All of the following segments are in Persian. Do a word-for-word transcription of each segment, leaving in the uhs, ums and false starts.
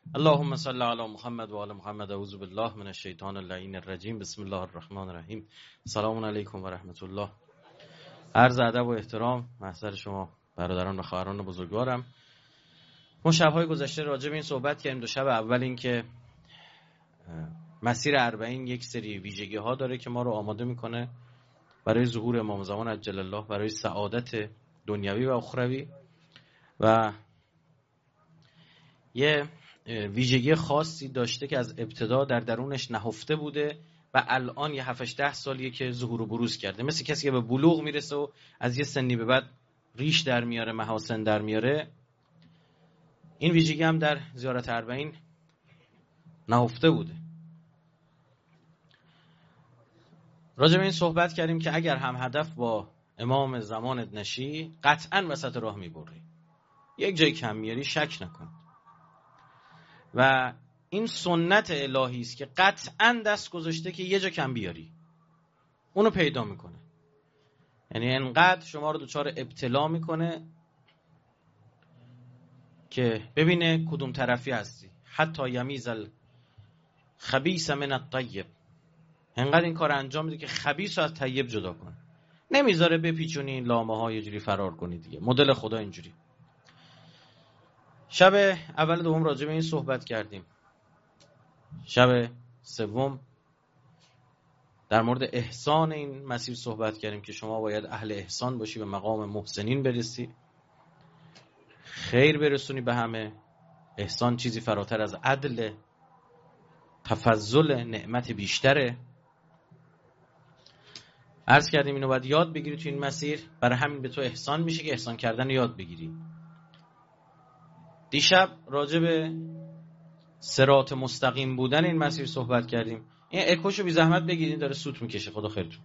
اللهم صل علی محمد و آل محمد. اعوذ بالله من الشیطان اللعین الرجیم. بسم الله الرحمن الرحیم. سلام علیکم و رحمت الله. عرض ادب و احترام محضر شما برادران و خواهران بزرگوارم. ما شب‌های گذشته راجع به این صحبت کردیم. دو شب اول این که مسیر اربعین یک سری ویژگی ها داره که ما رو آماده میکنه برای ظهور امام زمان عجل الله، برای سعادت دنیوی و اخروی، و یه ویژگی خاصی داشته که از ابتدا در درونش نهفته بوده و الان یه هفتش ده سالیه که ظهور و بروز کرده. مثل کسی که به بلوغ میرسه و از یه سنی به بعد ریش در میاره، محاسن در میاره. این ویژگی هم در زیارت اربعین نهفته بوده. راجع به این صحبت کردیم که اگر هم هدف با امام زمانت نشی، قطعاً وسط راه میبری، یک جای کم میاری، شک نکن. و این سنت الهی است که قطعاً دست گذاشته که یه جا کم بیاری، اونو پیدا میکنه. یعنی انقدر شما رو دوچار ابتلا میکنه که ببینه کدوم طرفی هستی، حتی یمیز الخبیث من الطیب. انقدر این کار انجام میده که خبیث رو از طیب جدا کنه، نمیذاره بپیچونی لامه ها یه جوری فرار کنی دیگه. مدل خدا اینجوری. شب اول دوم راجع به این صحبت کردیم. شب سوم در مورد احسان این مسیر صحبت کردیم که شما باید اهل احسان باشی، به مقام محسنین برسی، خیر برسونی به همه. احسان چیزی فراتر از عدل، تفضل، نعمت بیشتره. عرض کردیم اینو باید یاد بگیری تو این مسیر، برای همین به تو احسان میشه که احسان کردن یاد بگیری. دیشب راجع به صراط مستقیم بودن این مسیر صحبت کردیم. این اکوشو بی زحمت بگیرین، داره سوت میکشه، خدا خیرتون.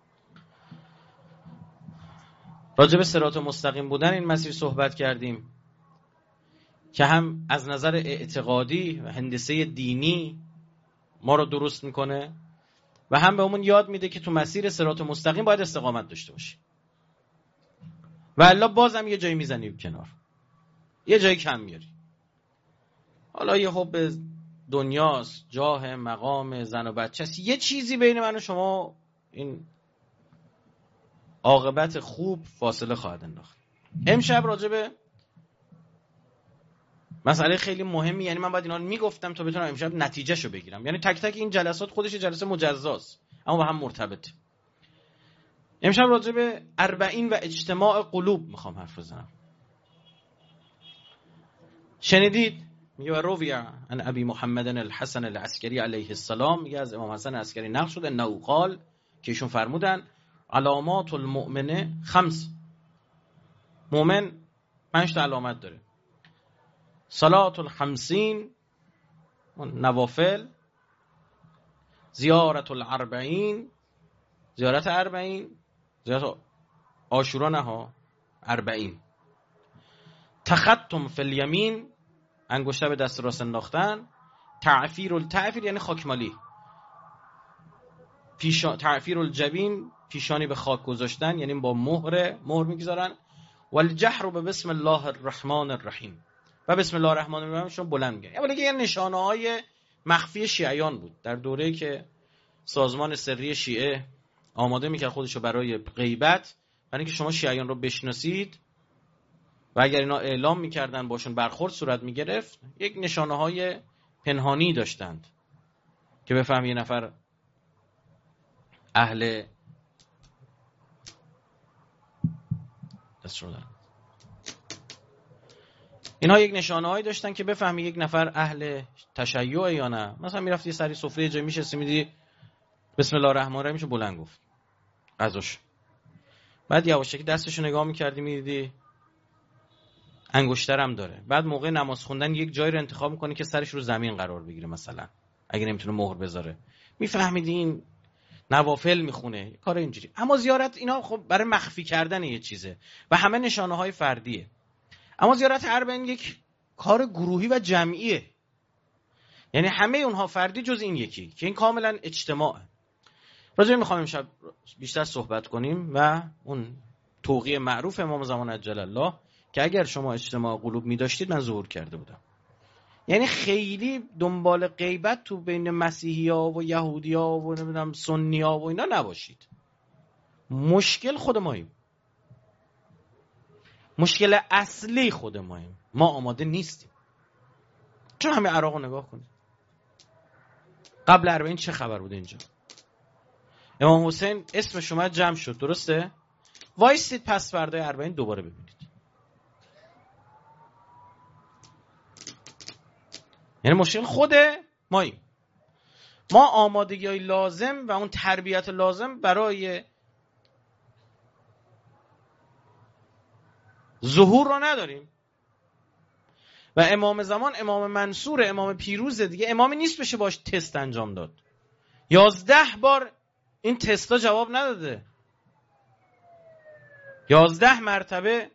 راجع به صراط مستقیم بودن این مسیر صحبت کردیم که هم از نظر اعتقادی و هندسه دینی ما رو درست میکنه و هم به همون یاد میده که تو مسیر صراط مستقیم باید استقامت داشته باشی، و الا بازم یه جایی میزنی کنار، یه جایی کم میاری. حالا یه حب دنیاست، جاه، مقام، زن و بچه است، یه چیزی بین من و شما این عاقبت خوب فاصله خواهد انداخت. امشب راجع به مسئله خیلی مهمی، یعنی من باید اینا رو میگفتم تا بتونم امشب نتیجه شو بگیرم. یعنی تک تک این جلسات خودش جلسه مجزاست اما با هم مرتبط. امشب راجع به اربعین و اجتماع قلوب میخوام حرف بزنم. شنیدید میگه و روی عن ابی محمد الحسن العسکری علیه السلام، میگه از امام حسن عسکری نقل شده انه قال، که ایشون فرمودن علامات المؤمن خمس. مؤمن پنج تا علامت داره: صلات الخمسین، نوافل، زیارت الاربعین، زیارت اربعین، زیارت عاشورا نه ها، اربعین، تختم فی الیمین، انگشتر به دست راست انداختن، تعفیر التعفیر یعنی خاکمالی، پیشا... تعفیر الجبین، پیشانی به خاک گذاشتن یعنی با مهر مهر میگذارن، و الجهر به بسم الله الرحمن الرحیم، و بسم الله الرحمن الرحیم شون بلند میگن. اولا یه نشانه های مخفی شیعیان بود در دوره‌ای که سازمان سری شیعه آماده میکرد خودشو برای غیبت، برای اینکه شما شیعیان رو بشناسید و اگر اینا اعلام میکردن باشون برخورد صورت میگرفت، یک نشانه های پنهانی داشتند که بفهم یه نفر اهل دست رو دارن. اینها یک نشانه هایی داشتن که بفهمی یک نفر اهل تشیع یا نه. مثلا میرفتی سری سفره جای میشستی میدی بسم الله الرحمن الرحیم شو بلند گفت غذاش، بعد یواشکی دستشو نگاه میکردی میدیدی انگشترم داره. بعد موقع نماز خوندن یک جایی رو انتخاب میکنی که سرش رو زمین قرار بگیره، مثلا اگه نمیتونه مهر بذاره، میفهمیدی این نوافل میخونه، کار اینجوری. اما زیارت اینا خب برای مخفی کردن یه چیزه و همه نشانه های فردیه. اما زیارت اربعین یک کار گروهی و جمعیه، یعنی همه اونها فردی جز این یکی که این کاملا اجتماعه. راجع به میخوام امشب بیشتر صحبت کنیم و اون توقیع معروف امام زمان عجل الله که اگر شما اجتماع قلوب می داشتید من ظهور کرده بودم. یعنی خیلی دنبال غیبت تو بین مسیحی ها و یهودی ها و نمیدونم سنی ها و اینا نباشید. مشکل خود ماییم، مشکل اصلی خود ماییم، ما آماده نیستیم. چون همه عراق رو نگاه کنید، قبل اربعین چه خبر بود اینجا؟ امام حسین اسمش اومد جمع شد، درسته؟ وایسید پس فردای اربعین دوباره ببینید. یعنی مشکل خود ماییم. ما آمادگی های لازم و اون تربیت لازم برای ظهور رو نداریم. و امام زمان امام منصور، امام پیروز دیگه، امامی نیست بشه باش تست انجام داد. یازده بار این تستا جواب نداده، یازده مرتبه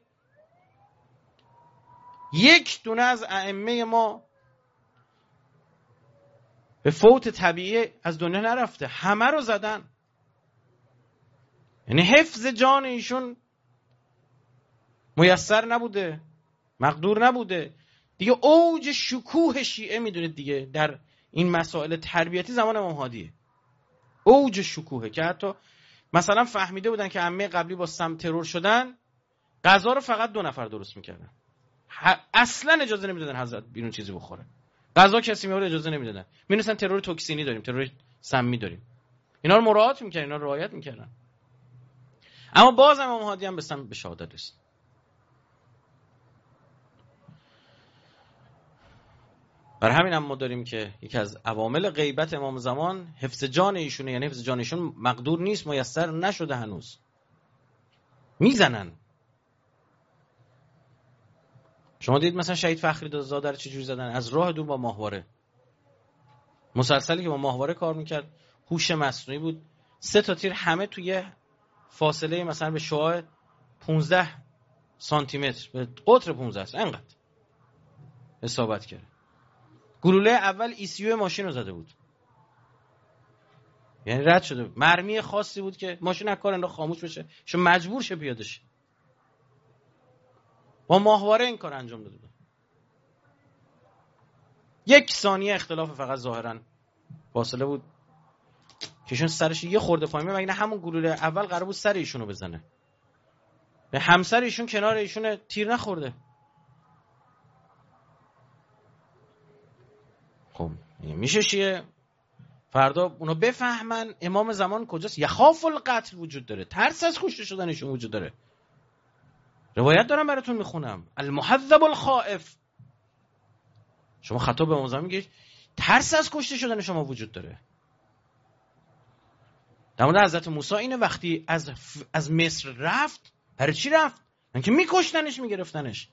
یک دونه از ائمه ما به فوت طبیعی از دنیا نرفته، همه رو زدن. یعنی حفظ جان ایشون میسر نبوده، مقدور نبوده دیگه. اوج شکوه شیعه میدونید دیگه در این مسائل تربیتی زمان امام هادیه. اوج شکوهه که حتی مثلا فهمیده بودن که عمه قبلی با سم ترور شدن، غذا رو فقط دو نفر درست میکردن، اصلا اجازه نمیدادن حضرت بیرون چیزی بخوره. غذا کسی میاره اجازه نمیدادن. می‌دونن ترور توکسینی داریم، ترور سمی داریم، اینا رو مراعات میکردن، اینا رو رعایت میکردن. اما باز امام هادی هم به سم به شهادت رسید. برای همین هم ما داریم که یکی از عوامل غیبت امام زمان حفظ جان ایشونه. یعنی حفظ جان ایشون مقدور نیست، میسر نشده هنوز، میزنن. شما دید مثلا شهید فخری زاده رو چجوری زدن؟ از راه دور با ماهواره، مسلسلی که با ماهواره کار میکرد، هوش مصنوعی بود، سه تا تیر همه توی فاصله مثلا به شعاع پانزده سانتی متر، به قطر پانزده است انقدر اصابت کرد. گلوله اول ای سی یو ماشین رو زده بود، یعنی رد شده. مرمی خاصی بود که ماشین از کار انداخت خاموش بشه، چون مجبور شه پیاده شه. با ماهواره این کار انجام داده بود. یک ثانیه اختلاف فقط ظاهرا فاصله بود که ایشون سرش یه خورده پایین، مگه نه همون گلوله اول قرار بود سر ایشونو بزنه، به همسر ایشون کنار ایشون تیر نخورده. خب میشه چیه؟ فردا اونا بفهمن امام زمان کجاست. یخاف القتل وجود داره، ترس از کشته شدنشون وجود داره. روایت دارم براتون میخونم، المحذب الخائف. شما خطاب به امام زمان میگید ترس از کشته شدن شما وجود داره. در مورد حضرت موسی اینه، وقتی از از مصر رفت، برای چی رفت؟ اینکه میکشتنش، میگرفتنش.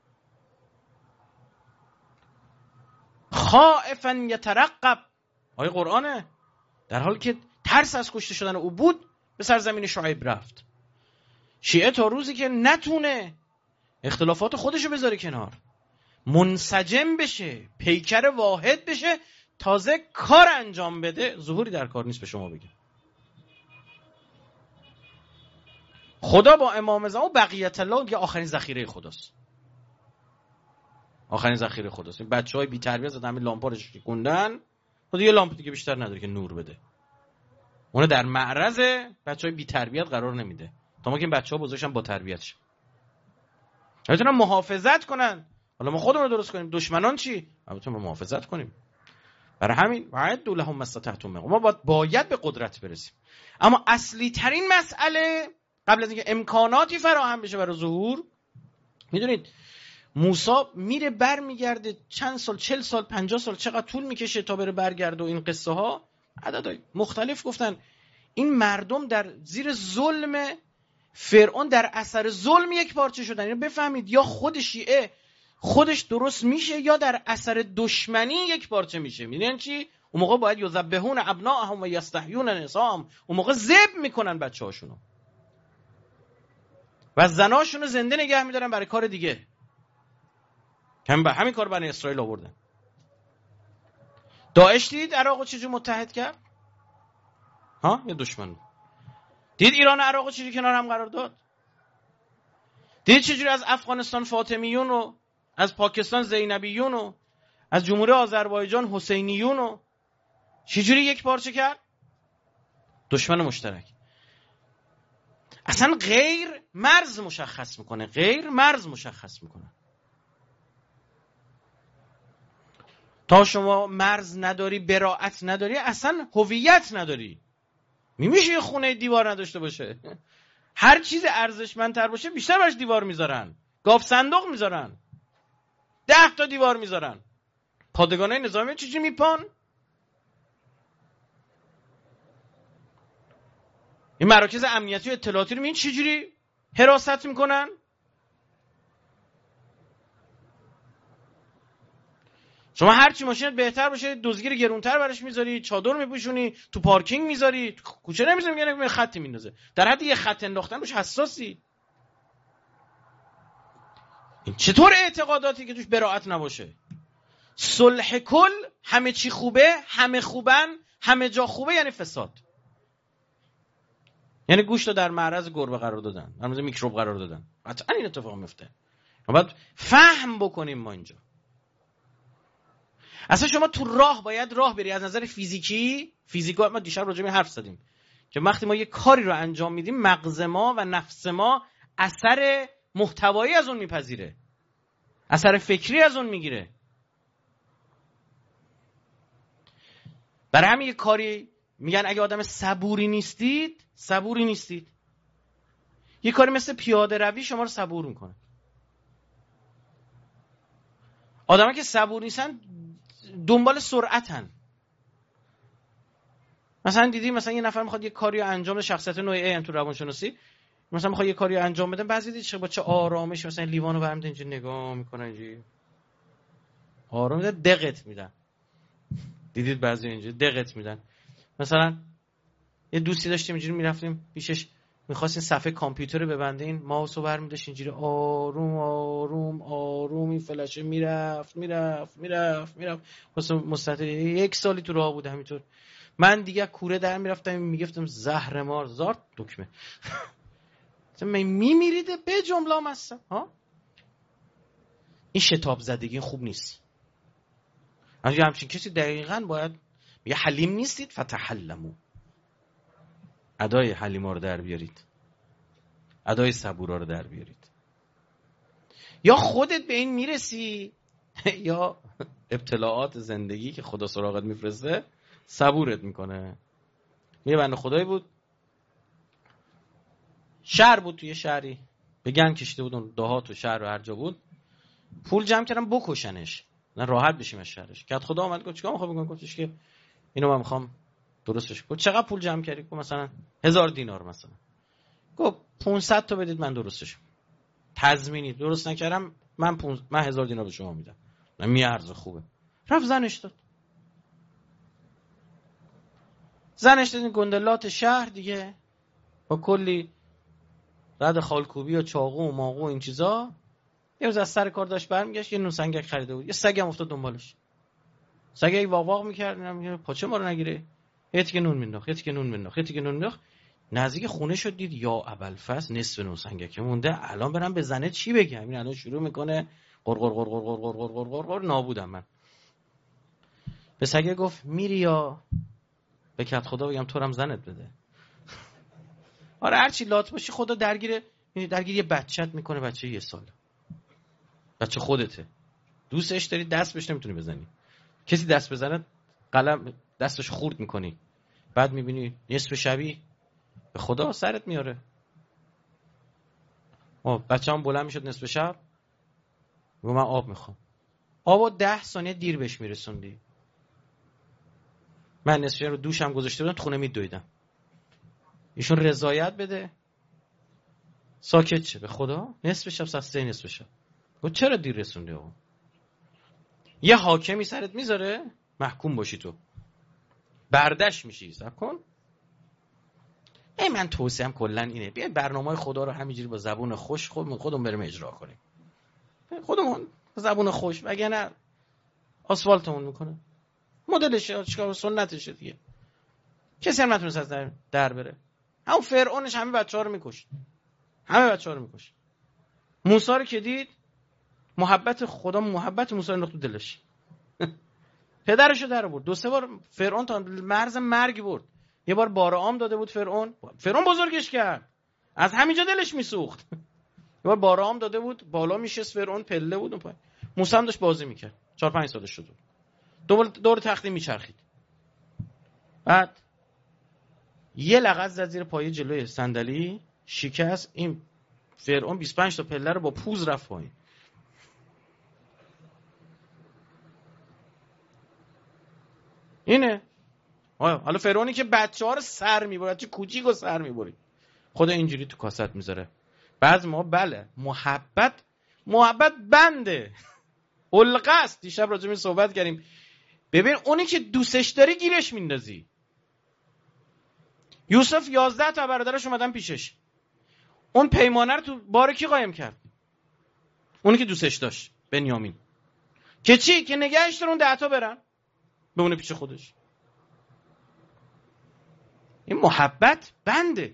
خائفا یترقب، آیه قرآنه، در حالی که ترس از کشته شدن او بود به سرزمین شعیب رفت. شیعه تا روزی که نتونه اختلافات خودشو بذاره کنار، منسجم بشه، پیکر واحد بشه، تازه کار انجام بده، ظهوری در کار نیست به شما بگم. خدا با امام زمان بقیت الله دیگه آخرین ذخیره خداست. آخرین ذخیره خداست. این بچهای بی تربیت زدن همین لامپا رو شکوندن، خود یه لامپ دیگه بیشتر نداره که نور بده. اون در معرض بچهای بی تربیت قرار نمیده تا ما که این بچه‌ها بزرگشن با تربیت شن. بتونن محافظت کنن. حالا ما خودمون رو درست کنیم، دشمنان چی؟ بتونن محافظت کنیم. برای همین وعد لهم ما استطعتم، ما باید باید به قدرت برسیم. اما اصلی ترین مسئله قبل از اینکه امکاناتی فراهم بشه برای ظهور، میدونید موسی میره بر میگرده چند سال، چل سال، پنجاه سال، چقدر طول میکشه تا بره برگرده. و این قصه ها عددهای مختلف گفتن. این مردم در زیر ظلم فرعون، در اثر ظلم یک پارچه شدن. اینو بفهمید، یا خود شیعه خودش درست میشه یا در اثر دشمنی یک پارچه میشه. میدونن چی؟ اون موقع باید یذبحون ابناءهم و یستحیون نساءهم، اون موقع ذبح میکنن بچه‌هاشونو و زناشونو زنده نگه میدارن برای کار دیگه. همین به همین کار بنی اسرائیل آوردن. داعش دید عراقو چجوری متحد کرد؟ ها، یه دشمن. دید ایران و عراقو چجوری کنار هم قرار داد؟ دید چجوری از افغانستان فاطمیون و از پاکستان زینبیون و از جمهوری آذربایجان حسینیون رو چجوری یک پارچه کرد؟ دشمن مشترک. اصلا غیر مرز مشخص میکنه، غیر مرز مشخص میکنه. تا شما مرز نداری، براءت نداری، اصلا هویت نداری. میشه یه خونه دیوار نداشته باشه؟ هر چیز ارزشمندتر باشه بیشتر براش دیوار میذارن، گاف صندوق میذارن، ده تا دیوار میذارن. پادگانای نظامی چجوری میپان؟ این مراکز امنیتی و اطلاعاتی رو این چجوری حراست میکنن؟ شما هرچی ماشینت بهتر باشه دزدگیر گرونتر براش میذاری، چادر میپوشونی، تو پارکینگ میذاری، تو کوچه نمیذاری، میگن یه خطی میندازه. در حد یه خط انداختن روش حساسی. این چطور اعتقاداتی که توش براءت نباشه؟ صلح کل، همه چی خوبه، همه خوبن، همه جا خوبه، یعنی فساد. یعنی گوشت رو در معرض گربه قرار دادن، در معرض میکروب قرار دادن. قطعا این اتفاق میفته. ما باید فهم بکنیم ما اینجا. اصلا شما تو راه باید راه بری از نظر فیزیکی، فیزیکا. ما دیشب راجع به حرف زدیم که وقتی ما یه کاری رو انجام میدیم مغز ما و نفس ما اثر محتوایی از اون میپذیره، اثر فکری از اون میگیره. برای همین یه کاری میگن اگه آدم صبوری نیستید، صبوری نیستید. یه کاری مثل پیاده روی شما رو صبور میکنه. آدمایی که صبور نیستن دنبال سرعتن. مثلا دیدی مثلا یه نفر میخواد یه کاری رو انجام بده، شخصیت نوع ای هم تو روانشناسی، مثلا میخواد یه کاری رو انجام بده، بعضی دیدی چه با چه آرامش مثلا لیوانو برمی‌داره اینجا نگاه میکنه، اینجوری آرام میده، دقت میدن. دیدید بعضی اینجا دقت میدن. مثلا یه دوستی داشتیم اینجوری میرفتیم پیشش، می‌خواستین صفحه کامپیوتر رو ببندین، ماوس رو برمی‌داشت اینجوری آروم آروم آروم این فلشه میرفت میرفت میرفت میرفت واسه مستطیل یک سالی تو راه بود همینطور. من دیگه کوره در میرفتم میگفتم زهر مار زارت دکمه. مثلا من میمیرید به جمله هستم ها. این شتاب زدگی خوب نیست. اگه همچین کسی دقیقاً باید میگه حلیم نیستید فتحلمو، ادای حلیما رو در بیارید، ادای صبورا رو در بیارید. یا خودت به این میرسی یا ابتلاعات زندگی که خدا سراغت میفرسته صبورت میکنه. یه بنده خدایی بود، شهر بود، توی شهری به گن کشیده بود، اون دهات و شهر و هر جا بود، پول جمع کردم بکشنش، نه راحت بشیم از شهرش. که خدا اومد گفت چیکار می‌خوای بکنی؟ گفتش که اینو من می‌خوام درستش. گفت چقدر پول جمع کردی؟ گفت مثلا هزار دینار مثلا. گفت پانصد تا بدید من درستش. تضمینی درست نکردم من پونز... من هزار دینار به شما میدم. من میارزه خوبه. رفت زنش داد. زنش داد این گندلات شهر دیگه با کلی رد خالکوبی و چاقو و ماقو و این چیزا. یه روز از سر کار داشت برمیگشت، یه نوسنگک خریده بود، یه سگ هم افتاد دنبالش. سگ واق واق می‌کرد، میگم پاچه ما رو نگیره. یه تیکه نون مینداخت، یه تیکه نون مینداخت، یه تیکه نون مینداخت. نزدیک خونه شد دید یا ابوالفضل نصف نوسنگک مونده. الان برم به زنه چی بگم؟ این الان شروع میکنه قرقر قرقر قرقر قرقر قرقر نابودم من. به سگ گفت میری یا به کت خدا بگم تو هم زنت بده. آره هر چی لات باشی خدا درگیره، درگیر یه بچت میکنه، بچه یه سال. بچه خودته. دوستش داری دست بهش نمیتونی بزنی. کسی دست بزنه قلم دستش خورد میکنی. بعد میبینی نصف شبی به خدا سرت میاره. آه بچه هم بلند میشد نصف شب و من آب میخوام. آبو ده ثانیه دیر بهش میرسوندی. من نصف شب رو دوشم گذاشته بودم تو خونه میدویدم. ایشون رضایت بده ساکت شه. به خدا نصف شب ساعت سه نصف شب. گفت چرا دیر رسوندی آقا؟ یه حاکمی سرت میذاره محکوم باشی تو. بردش میشی. صبر کن. ای من توصیه‌ام کلا اینه بیا برنامه‌های خدا رو همینجوری با زبون خوش خودمون خودمون بریم اجرا کنیم. خودمون زبون خوش وگرنه آسفالتمون میکنه. مدلشه چیکار سنتشه دیگه. کسی هم نتونه از در, در بره. همون فرعونش همه بچه‌ها رو میکشت. همه بچه‌ها رو میکشت. موسی رو که دید محبت خدا، محبت موسی رو انداخت تو دلش. پدرشو در آورد. دو سه بار فرعون تا مرز مرگ برد. یه بار بارعام داده بود فرعون، فرعون بزرگش کرد، از همینجا دلش میسوخت. یه بار بارعام داده بود، بالا میشست فرعون، پله بود اون پای. موسی هم داشت بازی میکرد، چهار پنج سالش شد، دور دور تختی میچرخید. بعد یه لغت زد زیر پای جلوی صندلی، شکست. این فرعون بیست و پنج تا پله رو با پوز رفت پایین. اینه. حالا فرعونی که بچه‌ها رو سر میبره، چه کوچیک رو سر میبره، خدا اینجوری تو کاست میذاره. بعض ما بله محبت محبت بنده علقه است. دیشب راجع به صحبت کردیم. ببین اونی که دوستش داری گیرش میندازی. یوسف یازده تا برادرش اومدن پیشش، اون پیمانه رو تو بار کی قایم کرد؟ اونی که دوستش داشت، بنیامین. که چی؟ که نگهش دارن اون ده تا برن بمونه پیش خودش. این محبت بنده.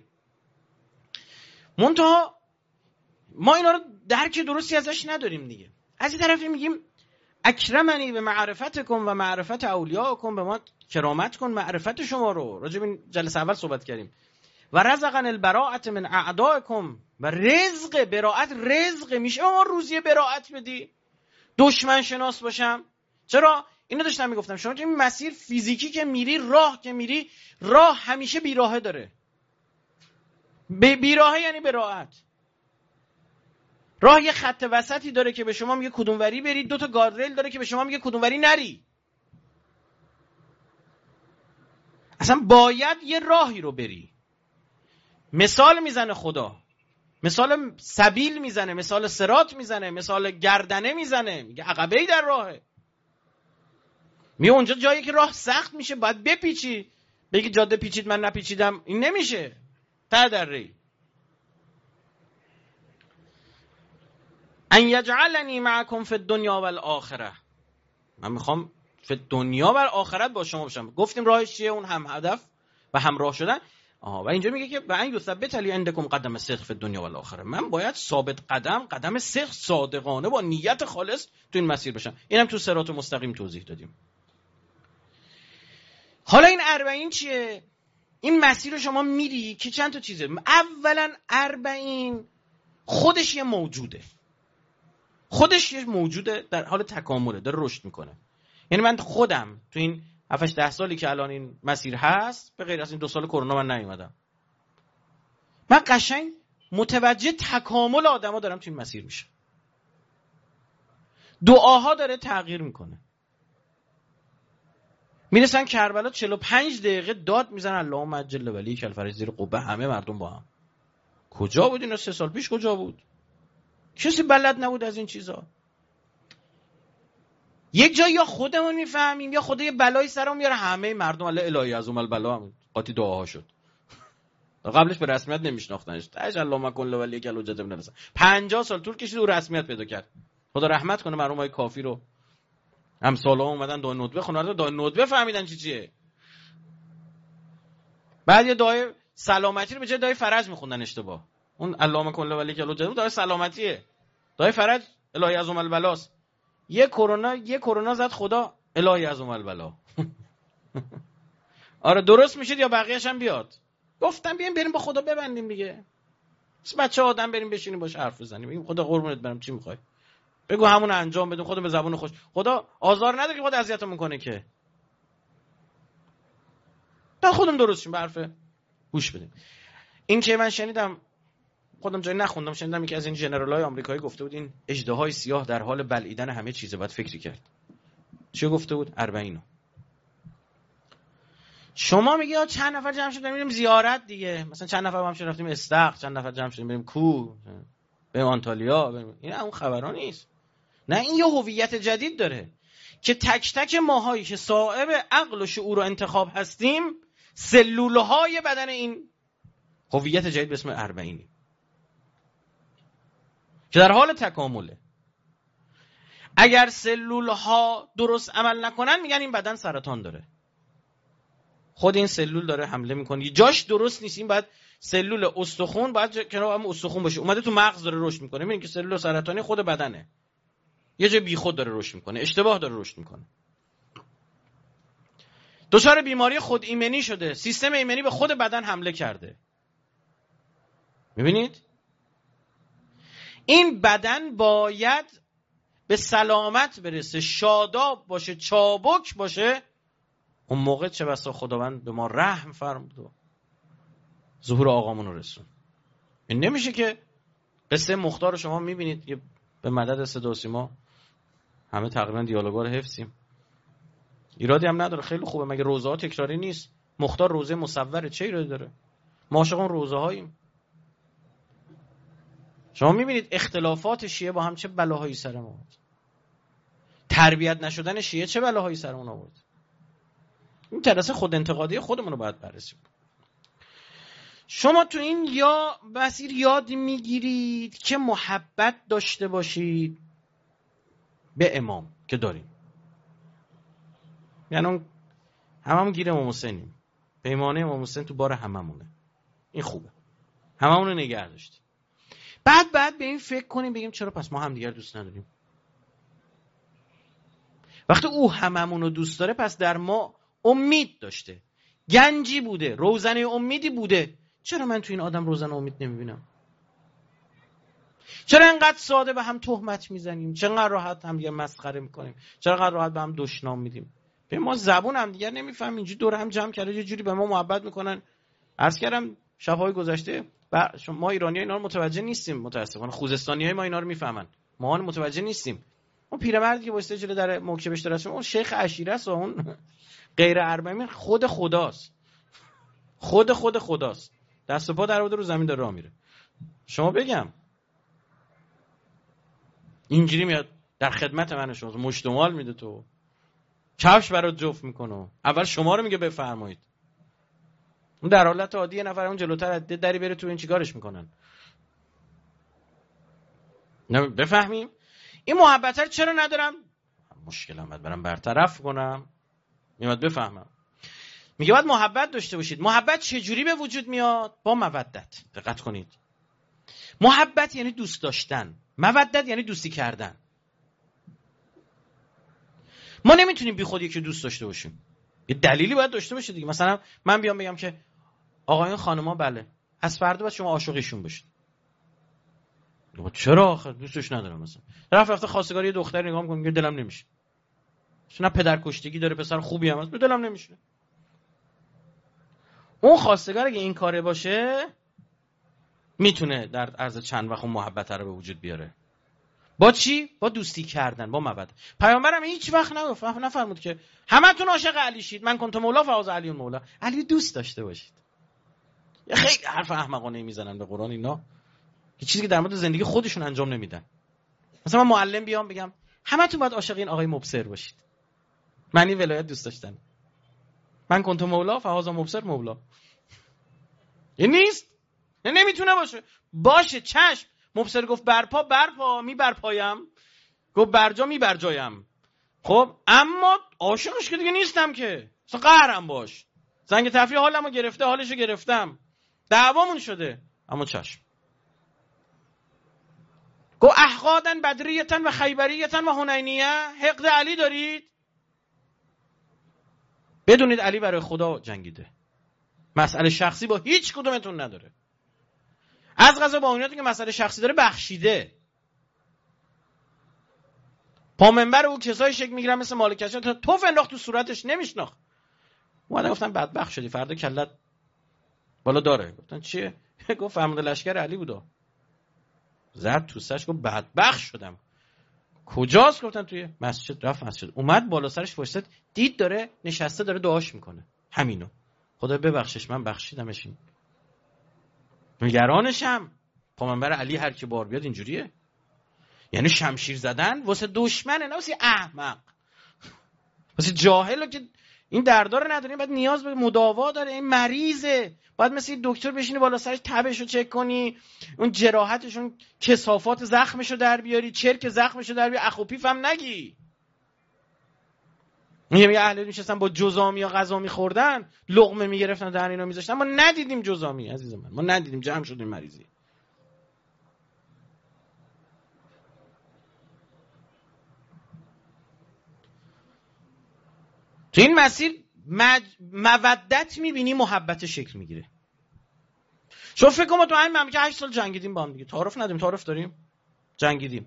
منتها ما اینا رو درک درستی ازش نداریم دیگه. از این طرفی میگیم اکرمنی به معرفتکم و معرفت اولیاءکم، به ما کرامت کن معرفت شما رو. راجع به این جلسه اول صحبت کردیم. و رزقن البراءت من اعدائکم، و رزق براءت، رزق میشه ما روزی براءت بدی، دشمن شناس باشم. چرا؟ اینو داشتم میگفتم شما که این مسیر فیزیکی که میری، راه که میری، راه همیشه بیراهه داره. بیراهه یعنی براءت. راه یه خط وسطی داره که به شما میگه کدوم وری برید، دو تا گاردریل داره که به شما میگه کدوم وری نری. اصلا باید یه راهی رو بری. مثال میزنه خدا، مثال سبیل میزنه، مثال صراط میزنه، مثال گردنه میزنه، میگه عقبه‌ای در راهه. میگه اونجا جایی که راه سخت میشه باید بپیچی. بگی جاده پیچید من نپیچیدم، این نمیشه. ته در ری. ان یجعلنی معکم فی الدنیا والآخره، من میخوام فی الدنیا و آخرت با شما باشم. گفتیم راهش چیه؟ اون هم هدف و همراه شدن. آها، و اینجا میگه که و ان یثبت لی عندکم قدم صدق فی الدنیا والآخره، من باید ثابت قدم، قدم صدق، صادقانه با نیت خالص تو این مسیر باشم. اینم تو صراط مستقیم توضیح دادیم. حالا این اربعین چیه؟ این مسیر رو شما میری که چند تا چیزه. اولا اربعین خودش یه موجوده، خودش یه موجوده در حال تکامله، داره رشد میکنه. یعنی من خودم تو این هفت ده سالی که الان این مسیر هست، به غیر از این دو سال کرونا من نیومدم، من قشنگ متوجه تکامل آدما دارم تو این مسیر میشه. دعاها داره تغییر میکنه. میرسن کربلا چهل و پنج دقیقه داد میزنن اللهم عجل ولیک الفرج زیر قبه، همه مردم با هم. کجا بود اینا؟ سه سال پیش کجا بود؟ کسی بلد نبود از این چیزا. یک جا یا خودمون میفهمیم یا خدا یه بلایی سرمون میاره، همه مردم الله الهی عظم البلا هم قاطی دعاها شد. قبلش به رسمیت نمیشناختنش. تاج اللهم کل ولی کل وجد ابن رسول. پنجاه سال طول کشید و رسمیت پیدا کرد. خدا رحمت کنه مرحومای کافی رو. امثالا اومدن دعای ندبه خوندن، دعای ندبه فهمیدن چی چیه. بعد یه دعای سلامتی رو به جای دعای فرج میخوندن اشتباه. اون اللهم کل ولی کل وجد دعای سلامتیه. دعای فرج الهی عظم البلاست. یه کرونا یه کرونا زد خدا الهی عظم البلا. آره درست میشید یا بقیه‌اش هم بیاد. گفتم بیایم بریم با خدا ببندیم دیگه. بچه آدم بریم بشینیم باش حرف بزنیم. بگیم خدا قربونت برم چی میخوای؟ بگو همون انجام بدون. خدا به زبون خوش. خدا آزار نداره که خدا اذیتمون کنه که. تا خودم درست شیم به حرف گوش بدیم. این که من شنیدم، خودم جایی نخوندم، شنیدم یکی از این ژنرال‌های آمریکایی گفته بود این اژدهای سیاه در حال بلعیدن همه چیزه، باید فکری کرد. چی گفته بود؟ اربعینو. شما میگی آ چند نفر جمع شدیم میریم زیارت دیگه، مثلا چند نفر هم شدیم رفتیم استخر، چند نفر جمع شدیم بریم کوه، بریم آنتالیا، بریم. این اون خبرا نیست. نه، این یه هویت جدید داره که تک تک ماهایی که صاحب عقل و شعور و انتخاب هستیم، سلولهای بدن این هویت جدید به اسم اربعینی که در حال تکامله. اگر سلولها درست عمل نکنن میگن این بدن سرطان داره. خود این سلول داره حمله میکنه، جاش درست نیست. این باید سلول استخون باید کنار هم استخون باشه، اومده تو مغز داره رشد میکنه. میبینید که سلول سرطانی خود بدنه، یه جای بیخود داره رشد میکنه، اشتباه داره رشد میکنه. دچار بیماری خود ایمنی شده، سیستم ایمنی به خود بدن حمله کرده. میبینید؟ این بدن باید به سلامت برسه، شاداب باشه، چابک باشه. اون موقع چه بسا خداوند به ما رحم فرمود و ظهور آقامون رو رسون. این نمیشه که قصه مختار رو شما میبینید که به مدد صدا و سیما همه تقریبا دیالوگا رو حفظیم، ایرادی هم نداره، خیلی خوبه. مگه روزه ها تکراری نیست؟ مختار روزه مصوره، چه ایرادی داره؟ ما عاشق اون روزه هاییم. شما میبینید اختلافات شیعه با هم چه بلاهایی سر ما آورد، تربیت نشدن شیعه چه بلاهایی سرمون آورد. این طرز خود انتقادی خودمون رو باید بررسی کنیم. شما تو این یا مسیر یاد میگیرید که محبت داشته باشید به امام که داریم، یعنی هم هممون گیر امام حسینیم، پیمانه امام حسین تو بار هممونه، این خوبه، هممون رو نگه داشتیم. بعد بعد به این فکر کنیم بگیم چرا پس ما هم دیگر دوست نداریم؟ وقتی او هممون رو دوست داره پس در ما امید داشته، گنجی بوده، روزنه امیدی بوده. چرا من تو این آدم روزنه امید نمیبینم؟ چرا انقدر ساده به هم تهمت میزنیم؟ چرا راحت هم دیگه مسخره میکنیم؟ چرا انقدر راحت به هم دشنام میدیم؟ به ما زبون هم دیگه نمیفهمیم، اینجوری دور هم جمع کرده یه جوری به ما محبت میکنن. عرض کردم شب‌های گذشته ما ایرانی‌ها اینا رو متوجه نیستیم، متأسفانه خوزستانی‌های ما اینا رو میفهمن، ما اون متوجه نیستیم. اون پیرمردی که واسه جلوی در موکبش درست اون شیخ عشیره است و اون غیر اربعین خود خداست، خود خود خداست، دست و پا در آورده رو زمین داره راه میره. شما بگم اینجوری میاد در خدمت من شما مشتمال میده، تو کفش برات جفت میکنه، اول شما رو میگه بفرمایید. اون در حالت عادی یه نفر اون جلوتر دری بره تو این چیکارش میکنن؟ نه بفهمیم این محبت رو چرا ندارم؟ مشکلم باید برام برطرف کنم. میاد بفهمم. میگه باید محبت داشته باشید. محبت چه جوری به وجود میاد؟ با مودت. دقت کنید. محبت یعنی دوست داشتن، مودت یعنی دوستی کردن. ما نمیتونیم بی خود یکی دوست داشته باشیم. یه دلیلی باید داشته باشه دیگه. مثلا من بیام بگم که آقایون خانوما بله از فردا باید شما عاشقشون باشید. چرا آخه دوستش ندارم؟ مثلا طرف رفته خواستگاری یه دختر نگاه می‌کنه میگه دلم نمیشه. چون پدر کشتگی داره، پسر خوبی هم هست، به دلم نمیشه. اون خواستگار اگه این کاره باشه میتونه در عرض چند وقت اون محبت رو به وجود بیاره. با چی؟ با دوستی کردن، با مودت. پیامبرم هیچ وقت نفرمود که همتون عاشق علی شید، من کنت مولا فاز علی مولا. علی دوست داشته باشید. یا خیلی حرف احمقانه میزنن به قرآن اینا، که چیزی که در مورد زندگی خودشون انجام نمیدن. مثلا من معلم بیام بگم همتون باید عاشق این آقای مبصر باشید، معنی ولایت دوست داشتن. من کنت مولا فاز مبصر مولا. این نیست، نه نمیتونه باشه. باشه چشم، مبصر گفت برپا برپا می برپایم، گفت برجا می برجایم. خب اما عاشقش که دیگه نیستم که، اصلا قهرم باش، زنگ تفریح حالمو گرفته، حالشو گرفتم، دعوامون شده، اما چشم. گفت احقادن بدریتن و خیبریتن و حنینیه، حقد علی دارید؟ بدونید علی برای خدا جنگیده، مسئله شخصی با هیچ کدومتون نداره. از قضا با اونیاتی که مسئله شخصی داره بخشیده. پا منبر او کسای شکل میگیرن مثل مالکشان، تا توف انداخت تو صورتش نمیشناخت. اومدن گفتن بدبخت شدی، فردا کلت بالا داره. گفتن چیه؟ گفت فرمانده لشکر علی بودا. زد تو سرش گفت بدبخت شدم. کجاست؟ گفتن توی مسجد. رفت مسجد، اومد بالا سرش وایساد، دید داره نشسته داره دعاش میکنه. همینو خدا ببخشش من بخشیدمش. این نگرانشم. پیامبر علی هر کی بار بیاد اینجوریه، یعنی شمشیر زدن واسه دشمنه، نه واسه احمق، واسه جاهل که این دردار نداره، بعد نیاز به مداوا داره، این مریضه، باید مثل دکتر بشینی بالا سرش تبشو چک کنی، اون جراحتش، اون کثافات زخمشو در بیاری، چرک زخمشو در بیاری، اخ و پیف هم نگی. میگم یه اهل نشستن با جزامی یا غذا میخوردن، لقمه میگرفتن در اینا میذاشتن. ما ندیدیم جزامی عزیز من، ما ندیدیم، جمع شدیم مریضی. تو این مسیر مج... مودت میبینی محبت شکل میگیره. شما فکر کن ما تو همین مملکت هشت سال جنگیدیم با هم دیگه، تعارف نداریم؟ تعارف داریم؟ جنگیدیم.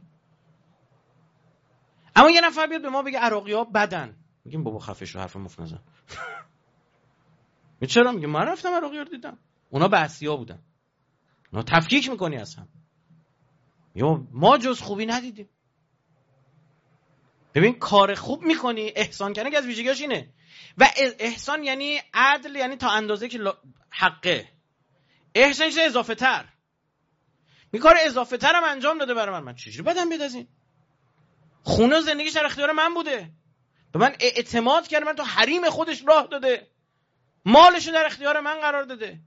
اما یه نفر بیاد به ما بگه عراقی‌ها بدن، میگیم بابا خفه شو، حرف مفت نزن. چرا؟ میگه من رفتم عراقی‌ها رو دیدم، اونا بعثی‌ها بودن. اونا تفکیک میکنی از هم. یا ما جز خوبی ندیدیم. ببین کار خوب میکنی، احسان کردن که از ویژگیاش اینه. و احسان یعنی عدل، یعنی تا اندازه که حقه. احسان چیز اضافه تر. می کار اضافه تر هم انجام داده برای من. من چجوری بدم بیاد از این؟ خونه و زندگیش در اختیار من بوده. به من اعتماد کرده، من تو حریم خودش راه داده. مالشو در اختیار من قرار داده.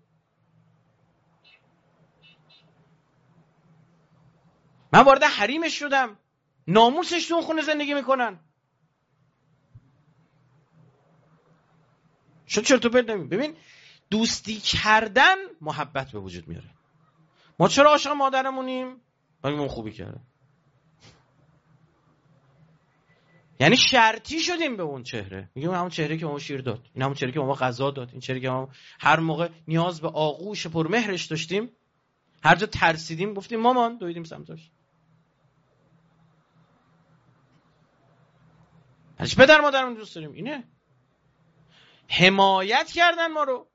من وارد حریمش شدم. ناموسش تو اون خونه زندگی میکنن. شد چرت و پرت نمی. ببین دوستی کردن محبت به وجود میاره. ما چرا عاشق مادرمونیم؟ ولی اون خوبی کرده. یعنی شرطی شدیم به اون چهره. میگیم همون چهره که ما شیر داد، این همون چهره که ما غذا داد، این چهره که ما هر موقع نیاز به آغوش پرمهرش داشتیم، هر جا ترسیدیم گفتیم مامان، دویدیم سمتش. هرچی پدر مادرمون دوست داریم اینه. حمایت کردن ما رو.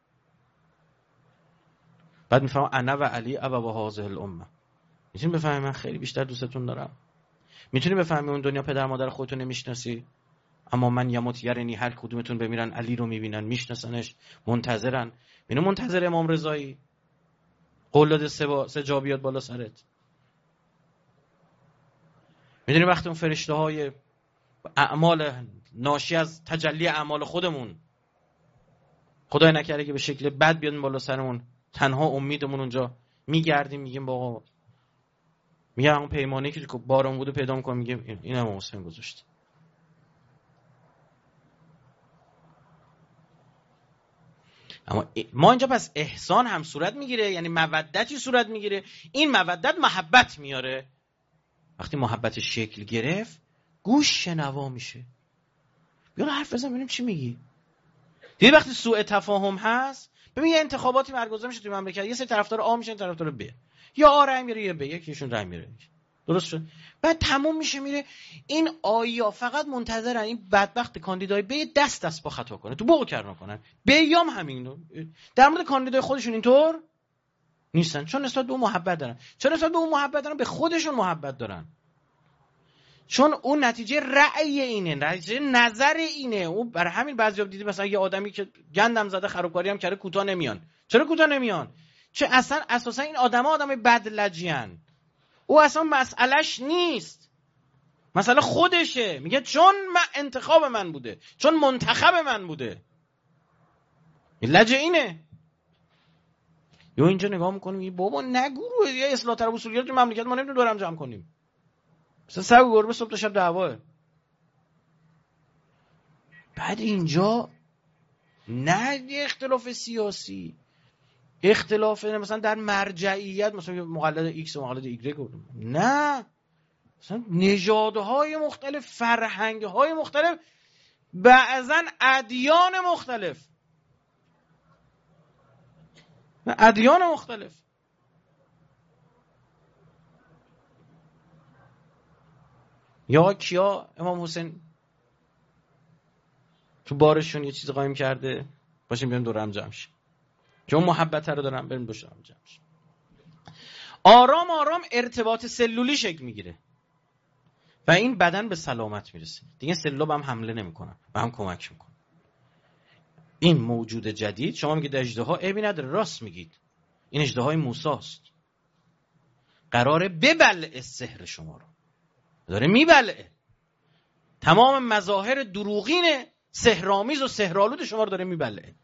بعد میفهمم انا و علی ابوا هذه الامه. میتونی بفهمی من خیلی بیشتر دوستتون دارم. میتونی بفهمی اون دنیا پدر مادر خودتون نمیشناسی، اما من یموت یرنی، هر کدومتون بمیرن علی رو میبینن، میشناسنش، منتظرن. اینو منتظر امام رضایی قول داده سه, با... سه جا بیاد بالا سرت. میدونی وقتی اون فرشته های اعمال ناشی از تجلی اعمال خودمون، خدای نکرده که به شکل بد بیاد بالا سرمون، تنها امیدمون اونجا میگردیم، میگیم بابا، میگم اون پیمانه که بارون بوده پیدا میکنم، میگیم این هم حسین گذاشت. اما ما اینجا پس احسان هم صورت میگیره، یعنی مودتی صورت میگیره. این مودت محبت میاره. وقتی محبت شکل گرفت گوش شنوا میشه. بیا حرف بزن ببینیم چی میگی. دیدی وقتی سوء تفاهم هست، ببین یه انتخاباتی برگزار میشه توی مملکت، یه سری طرفدار آ میشن، طرفدار ب، یا آ رای میاره یا ب، یکیشون رای میاره. درست شد؟ بعد تموم میشه میره. این آیا فقط منتظرن این بدبخت کاندیدای ب دست دست با خطا کنه، تو بوق کردن کنن. ب یام همینو. در مورد کاندیدای خودشون اینطور نیستن، چون نسبت به اون محبت دارن. چون نسبت به اون محبت دارن، به خودشون محبت دارن. چون اون نتیجه رأی اینه، نتیجه نظر اینه. اون برای همین بعضیا دیدی مثلا یه آدمی که گندم زده، خرابکاری هم کرده، کوتاه نمیان. چرا کوتاه نمیان؟ چه اصلا اساسا این آدما آدم بدلجیان. او اصلا مسئلهش نیست، مسئله خودشه. میگه چون من انتخاب من بوده، چون منتخب من بوده. لجه اینه. یا اینجا نگاه میکنیم میگه بابا نگو رو یه اصلاح طلب اصولگرا تو مملکت ما نمیتونیم دورم جمع کنیم. مثلا سگ گربه صبح تا شب دعواه. بعد اینجا نه اختلاف سیاسی، اختلاف مثلا در مرجعیت، مثلا مقلد ایکس و مقلد ایگرگ، نه، مثلا نژادهای مختلف، فرهنگهای مختلف، بعضا ادیان مختلف، ادیان مختلف. یا کیا امام حسین تو بارشون یه چیز قایم کرده، باشیم بریم دور هم جمع شیم، که اون محبت رو دارم، بریم دور هم جمع شیم. آرام آرام ارتباط سلولی شکل میگیره و این بدن به سلامت میرسه. دیگه سلولا به هم حمله نمیکنن، به هم کمک میکنن. این موجود جدید، شما میگید اژدها، عیبی نداره، راست میگید، این اژدهای موسی است، قراره ببلعه سحر شما رو، داره میبلعه تمام مظاهر دروغین سحرآمیز و سحرآلود شما رو، داره میبلعه.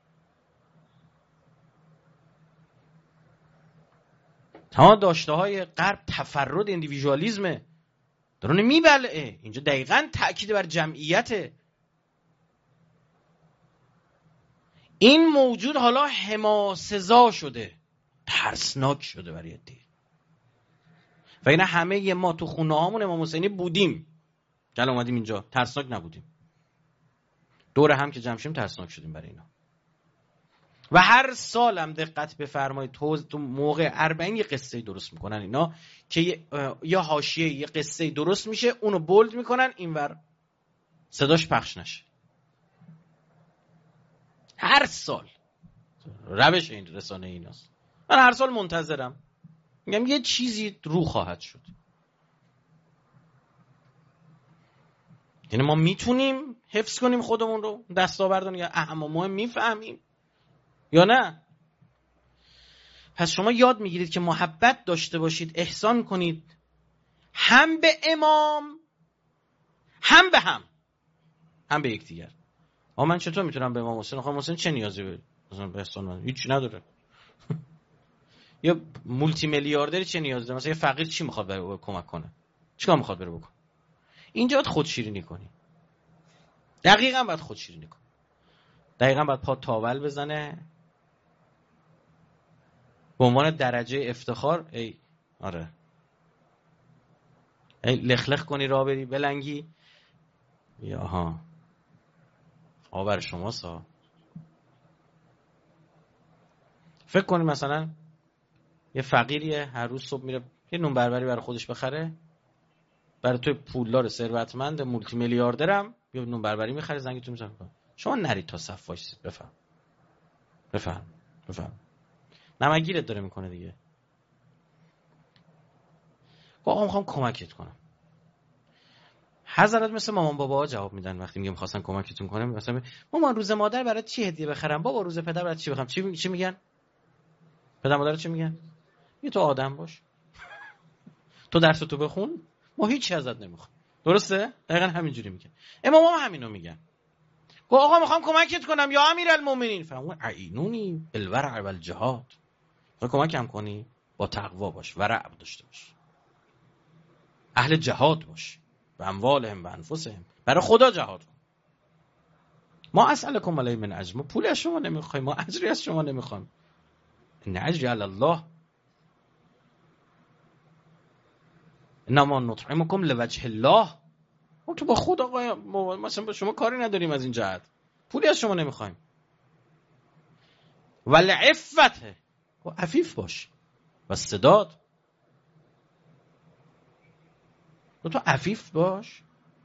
تمام داشته های غرب تفرد، اندیویژوالیسم، داره میبلعه. اینجا دقیقاً تأکید بر جمعیته. این موجود حالا حماسزا شده، ترسناک شده برای عده. و اینا همه ما تو خونه هامون امام حسینی بودیم، که الان اومدیم اینجا ترسناک نبودیم. دور هم که جمع شدیم ترسناک شدیم برای اینا. و هر سال هم دقت بفرمایید تو موقع اربعین یه قصه درست میکنن اینا که یا حاشیه یه قصه درست میشه، اونو بولد میکنن اینور صداش پخش نشه. هر سال روش این رسانه ایناست. من هر سال منتظرم، میگم یه چیزی رو خواهد شد. یعنی ما میتونیم حفظ کنیم خودمون رو، دستاوردن یا اما ما میفهمیم یا نه. پس شما یاد میگیرید که محبت داشته باشید، احسان کنید، هم به امام هم به هم هم به یکدیگر. آ من چطور میتونم به امام حسین، خانم حسین چه نیازی به مثلا به احسان من؟ هیچ نداره. یا مولتی میلیاردری چه نیازی داره؟ مثلا یه فقیر چی میخواد بره کمک کنه؟ چیکار میخواد بره بکنه؟ اینجا باید خودشیرینی کنی. دقیقاً باید خودشیرینی کنی. دقیقاً باید پا تاول بزنه به عنوان درجه افتخار. ای آره ای لخلخ کنی راه بری بلنگی، یا ها آور شما سا. فکر کنی مثلا یه فقیریه هر روز صبح میره یه نون بربری برای خودش بخره، برای توی پولدار ثروتمند مولتی میلیاردرم یه نون بربری میخره، زنگتون میزنه. شما نرید تا صف وایسید. بفهم بفهم بفهم نمگیرت داره میکنه دیگه. آقا میخوام کمکت کنم. حضرت مثل مامان بابا ها جواب میدن وقتی میگم خواستن کمکتون کنم. مثلا مامان روز مادر برای چی هدیه بخرم؟ بابا روز پدر برای چی بخرم؟ چی چی میگن؟ پدر مادر چی میگن؟ یه تو آدم باش، تو درس تو بخون، ما هیچی ازت نمیخوام. درسته؟ دقیقاً همینجوری میگن. امام هم همینو میگن. گفت آقا میخوام کمکت کنم یا امیرالمومنین. فرمود اعینونی بالورع والجهاد. تو کمکم کنی، با تقوا باش، ورع داشته باش، اهل جهاد باش، به اموالهم و انفسهم، برای خدا جهاد کن. ما اسالکم علیه من اجر، ما پول از شما نمیخوایم، ما اجری از شما نمیخوایم. ان اجری علی الله انما نطعمکم لوجه الله. ما تو با خود آقا مثلا با شما کاری نداریم از این جهت، پولی از شما نمیخوایم. والعفته، و عفیف باش، و استعداد، تو عفیف باش،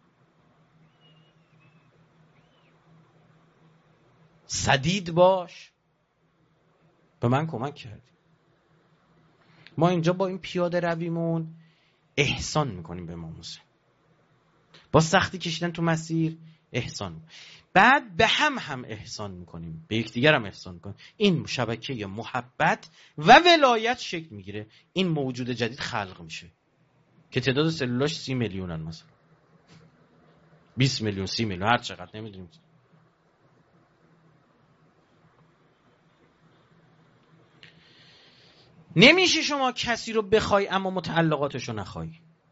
سدید باش. به من کمک کردی. ما اینجا با این پیاده رویمون احسان میکنیم به امام حسین، با سختی کشیدن تو مسیر احسان، بعد به هم هم احسان میکنیم، به یکدیگر هم احسان میکنیم. این شبکه محبت و ولایت شکل میگیره. این موجود جدید خلق میشه که تعداد سلولاش سی میلیونن، مثلا بیست میلیون، سی میلیون، هر چقدر نمیدونیم. نمیشه شما کسی رو بخوای اما متعلقاتش رو نخوای.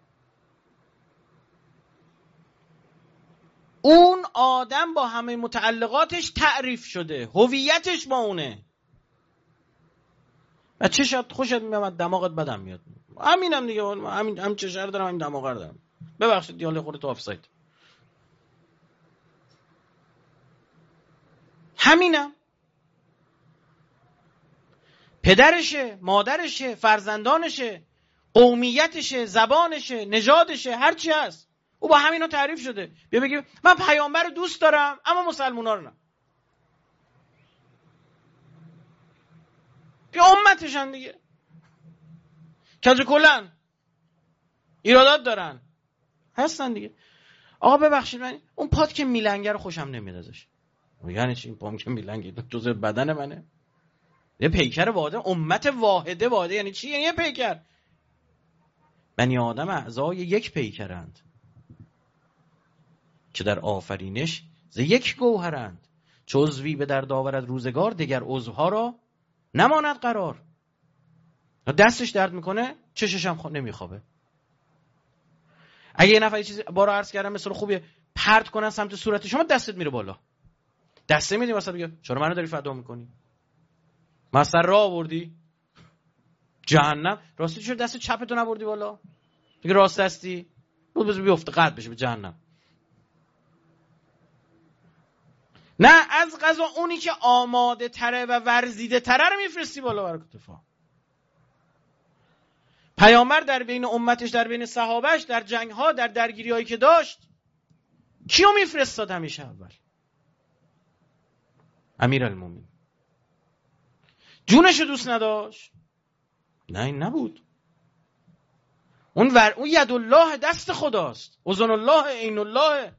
اون آدم با همه متعلقاتش تعریف شده، هویتش با اونه. و چشات خوشت میاد، دماغت بدم میاد. همینم دیگه، همین هم چشر دارم، همین دماغ رو دارم. ببخشید دیاله خودت آفساید. همینم. پدرشه، مادرشه، فرزندانشه، قومیتشه، زبانشه، نژادشه، هر چی هست او با همینا تعریف شده. بیا بگی من پیامبر رو دوست دارم اما مسلمونا رو نه. بیا امتشن دیگه، کج کلن ایرادات دارن هستن دیگه. آقا ببخشید من اون پات که میلنگه رو خوشم نمیاد ازش. یعنی چی؟ پام که میلنگه جزء بدن منه. یه پیکر واحده، امت واحده واحده یعنی چی؟ یعنی یه پیکر. بنی آدم اعضای یک پیکرند که در آفرینش ز یک گوهرند. چو عضوی به درد آورد روزگار، دگر عضوها را نماند قرار. دستش درد میکنه، چشش هم نمیخوابه. اگه یه نفر یه چیزی بارا عرض کردم مثلا خوبیه پرت کنن سمت صورت شما، دستت میره بالا. دسته میدی مثلا بگه چرا منو داری فدا میکنی؟ مثلا راه آوردی جهنم، راستی چرا دست چپتو نبردی بالا؟ دیگه راست دستی بود بزو بیفته قد بشه به جهنم. نه، از قضا اونی که آماده تره و ورزیده تره رو میفرستی بالا بر کتفا. پیامبر در بین امتش، در بین صحابهش، در جنگ ها، در درگیری هایی که داشت، کیو میفرستاد همیشه اول؟ امیرالمومنین. جونشو دوست نداشت؟ نه، این نبود. اون ور... اون ید الله دست خداست، اذن الله عین الله.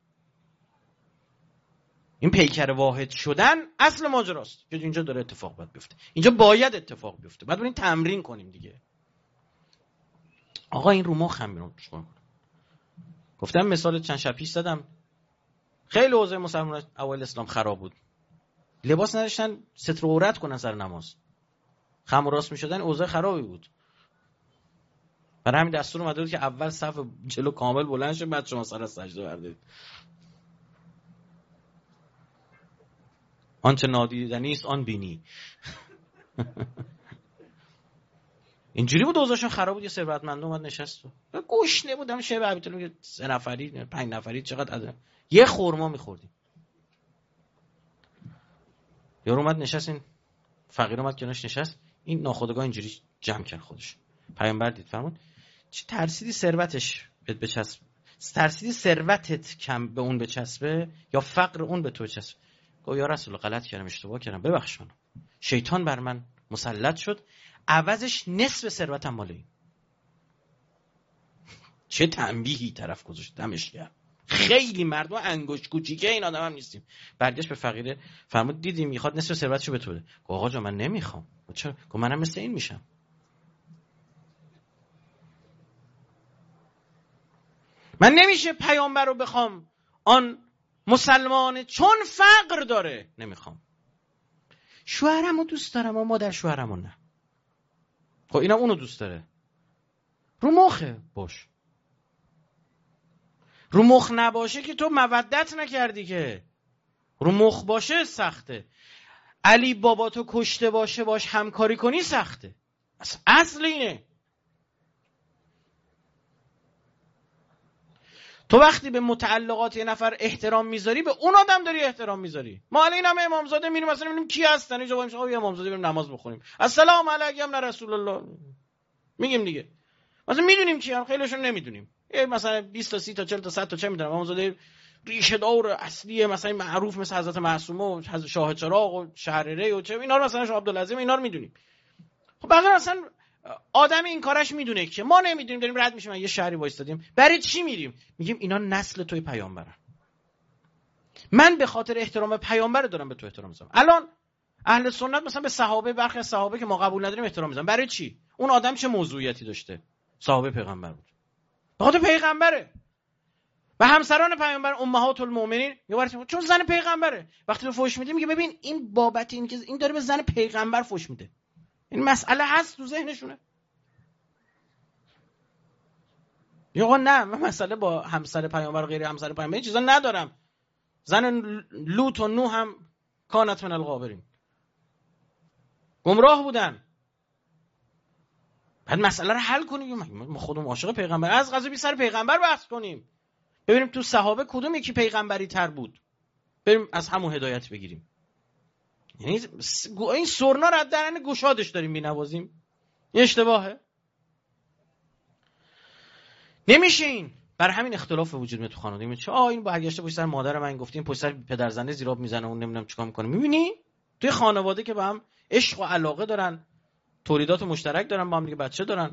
این پیکر واحد شدن اصل ماجراست که اینجا داره اتفاق باید بیفته. اینجا باید اتفاق بیفته. بعد بریم تمرین کنیم دیگه. آقا این رو مخ هم میرم چیکار کنم؟ گفتم مثال چند شب پیش زدم، خیلی اوضاع مسلمانان اول اسلام خراب بود، لباس نداشتن ستر و عورت کنن سر نماز، خم و راست میشدن، اوضاع خرابی بود. برای همین دستور اومده بود که اول صف جلو کامل بلند شه، بعد شما سر از سجده بردارید. آنچه نادیدنی است آن بینی. اینجوری بود، اوضاعشون خراب بود. یه ثروتمند اومد نشست و گشنه بودم، شب ابیتون سه نفری پنج نفری چقدر عدد یه خورما میخوردیم. یارو اومد نشست، این فقیر اومد کنارش نشست، این ناخودآگاه اینجوری جمع کرد خودش. پیامبر دید فرمود چه ترسیدی ثروتش بهت بچسب، ترسیدی ثروتت کم به اون بچسبه یا فقر اون به تو بچسبه؟ گفت یا رسول الله غلط کردم، اشتباه کردم، ببخش منو. شیطان بر من مسلط شد، عوضش نصف ثروتم مال این. چه تنبیهی طرف گذاشت، دمش گرم. خیلی مردم انگشت کوچیکه این آدم هم نیستیم. برگشت به فقیره فرمود دیدیم میخواد نصف ثروتشو به تو بده. گفت آقا جان من نمیخوام. چرا؟ گفت منم مثل این میشم. من نمیشه پیامبر رو بخوام آن مسلمانه چون فقر داره نمیخوام. شوهرمو دوست دارم اما مادر شوهرمو نه. خب اینم اونو دوست داره. رو مخه باش. رو مخ نباشه که تو مودت نکردی که. رو مخ باشه سخته. علی بابا تو کشته باشه باش همکاری کنی سخته. اصل اینه. تو وقتی به متعلقات یه نفر احترام میذاری به اون آدم داری احترام میذاری. ما الان همه امامزاده میریم مثلا میبینیم کی هستن اینجا، واییم آقا امامزاده بریم نماز بخونیم، السلام علیکم رسول الله میگیم دیگه. مثلا میدونیم کی هم، خیلیشون نمیدونیم. یه مثلا بیست تا سی تا چهل تا صد تا چه میدونم امامزاده ریشه دار اصلیه مثلا معروف مثل حضرت معصومه و حضرت شاه چراغ و شهرره و چه اینا رو مثلا شاه عبدالعظیم اینا رو میدونیم. خب بقیه اصلا آدم این کارش میدونه که ما نمیدونیم، داریم رد میشیم. یه شهری وایستادیم، برای چی میریم؟ میگیم اینا نسل توی پیامبرن. من به خاطر احترام پیامبر دارم به تو احترام میذارم. الان اهل سنت مثلا به صحابه، برخی از صحابه که ما قبول نداریم احترام میذارن. برای چی؟ اون آدم چه موضوعیتی داشته؟ صحابه پیغمبر بود. به خاطر پیغمبره. و همسران پیامبر امهات المؤمنین میگه چون زن پیغمبره. وقتی تو فحش میدی میگه ببین این بابت این که این داره به زن پیغمبر فحش میده. این مسئله هست تو ذهنشونه. یا نه من مسئله با همسر پیامبر و غیر همسر پیامبر این چیزا ندارم. زن لوط و نوح هم کانت من الغابرین، گمراه بودن. بعد مسئله رو حل کنیم. ما خودمون عاشق پیغمبر، از قضا بی سر پیغمبر بحث کنیم، ببینیم تو صحابه کدوم یکی پیغمبری تر بود، بریم از همون هدایت بگیریم. یعنی این سرنا رو از درن گشادش داریم می‌نوازیم. این اشتباهه. نمیشه این. بر همین اختلاف وجود میاد تو خانواده. میگه چه آ این برگشته پشت سر مادر من گفتیم پشت سر پدر زنده زیراب میزنه اون نمیدونم چیکار میکنه. میبینی توی خانواده که با هم عشق و علاقه دارن، تولیدات مشترک دارن، با هم دیگه بچه دارن،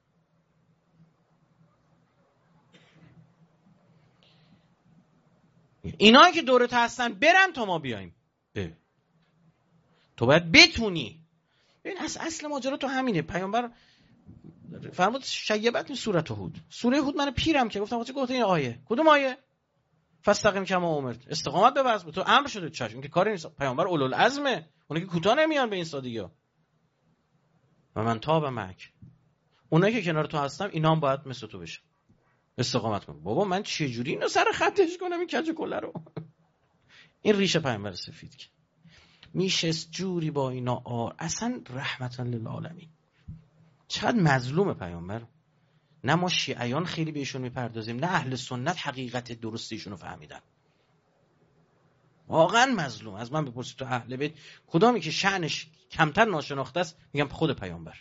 اینایی که دورت هستن برن تا ما بیایم. اه. تو باید بتونی. ببین اصل اصل ماجرا تو همینه. پیامبر فرمود شیبت این سوره هود. سوره هود من پیرم که گفتم چه گفته این آیه؟ کدوم آیه؟ فاستقیم کما امرت. استقامت ببرز. تو امر شده چشم که کاری نیست. پیامبر اولوالعزمه. اون که کوتاه نمیان به این سادگی‌ها. و من تاب مک. اونایی که کنار تو هستم اینا هم باید مثل تو بشن. استقامت کن. بابا من چه جوری اینو سر خطش کنم این کج کله رو؟ این ریشه پیامبر سفید که میشه جوری با اینا آر اصلا رحمتا للعالمین. چقدر مظلوم پیامبر. نه ما شیعیان خیلی بهشون میپردازیم، نه اهل سنت حقیقت درست ایشونو فهمیدن. واقعا مظلوم. از من بپرسید تو اهل بیت کدامی که شأنش کمتر ناشناخته است؟ میگم خود پیامبر.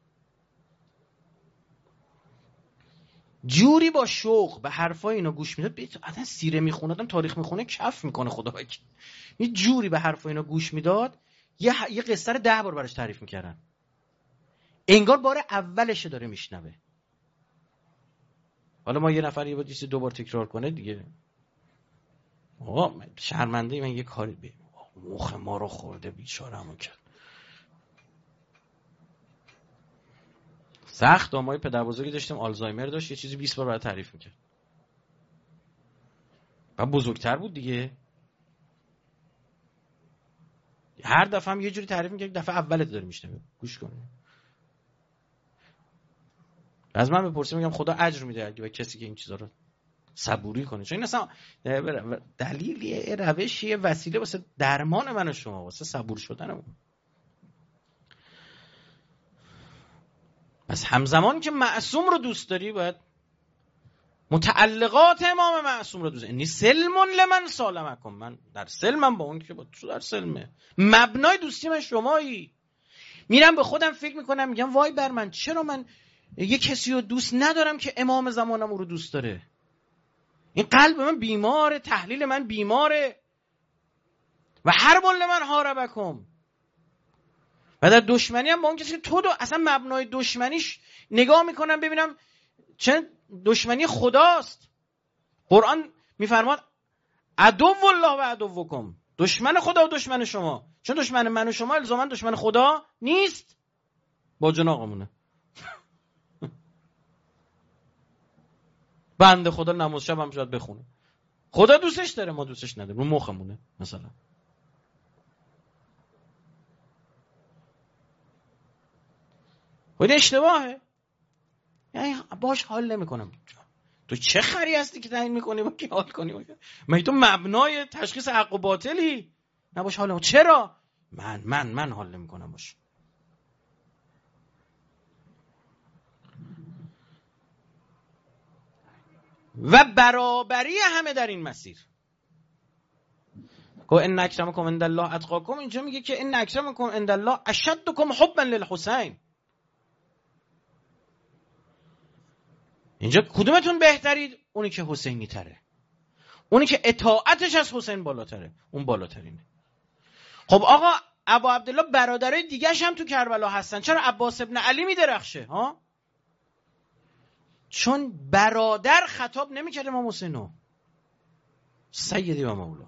جوری با شوق به حرفای اینا گوش میداد، بیت اصلا سیره میخونه، آدم تاریخ میخونه کف میکنه خدا وکیل. یه جوری به حرفای اینا گوش میداد، یه ح... یه قصه رو ده بار براش تعریف میکردن، انگار بار اولش داره میشنوه. حالا ما یه نفر یه بار دیگه دو بار تکرار کنه دیگه آقا شرمنده من یه کاری به مخ ما رو خورده بیچاره‌مون کرد. سخت. ما یه پدر بزرگی داشتیم آلزایمر داشت، یه چیزی بیست بار برای تعریف میکرد و بزرگتر بود دیگه، هر دفعه هم یه جوری تعریف میکرد دفعه اولت داره میشنوه. گوش کن. از من بپرسیم میگم خدا اجر میده اگه کسی که این چیزا رو صبوری کنه، چون این اصلا دلیلیه، روشیه، وسیله واسه درمان من و شما، واسه صبور شدنمون. پس همزمان که معصوم رو دوست داری باید متعلقات امام معصوم رو دوست داری. انی سلم لمن سالمکم، من در سلمم با اون که با تو در سلمه. مبنای دوستی من شمایی. میرم به خودم فکر میکنم میگم وای بر من، چرا من یه کسی رو دوست ندارم که امام زمانم رو دوست داره؟ این قلب من بیماره، تحلیل من بیماره. و هر بول من حاربکم، و در دشمنی هم با اون کسی که تو دو اصلا مبنای دشمنیش نگاه میکنم ببینم چه دشمنی خداست. قرآن میفرماد عدو الله و عدوکم، دشمن خدا و دشمن شما. چون دشمن من و شما الزاما دشمن خدا نیست، با جناقمونه. بنده خدا نماز شب هم شاید بخونه، خدا دوستش داره ما دوستش نداره، رو مخمونه مثلا. خود اشتباهه، یعنی باش حال نمیکنم. تو چه خری هستی که تعیین میکنی با کی حال کنی؟ مگه تو مبنای تشخیص حق و باطلی؟ نه باش حال نمیکنم. چرا؟ من من من حال نمیکنم باش. و برابری همه در این مسیر. که ان اکرمکم عند الله اتقاکم، اینجا میگه که ان اکرمکم عند الله اشدکم حبا للحسین. اینجا کدومتون بهترید؟ اونی که حسینی تره، اونی که اطاعتش از حسین بالاتره، اون بالاترینه. خب آقا ابا عبدالله برادرای دیگه‌ش هم تو کربلا هستن، چرا عباس ابن علی میدرخشه ها؟ چون برادر خطاب نمیکرد امام حسینو سیدی و مولا.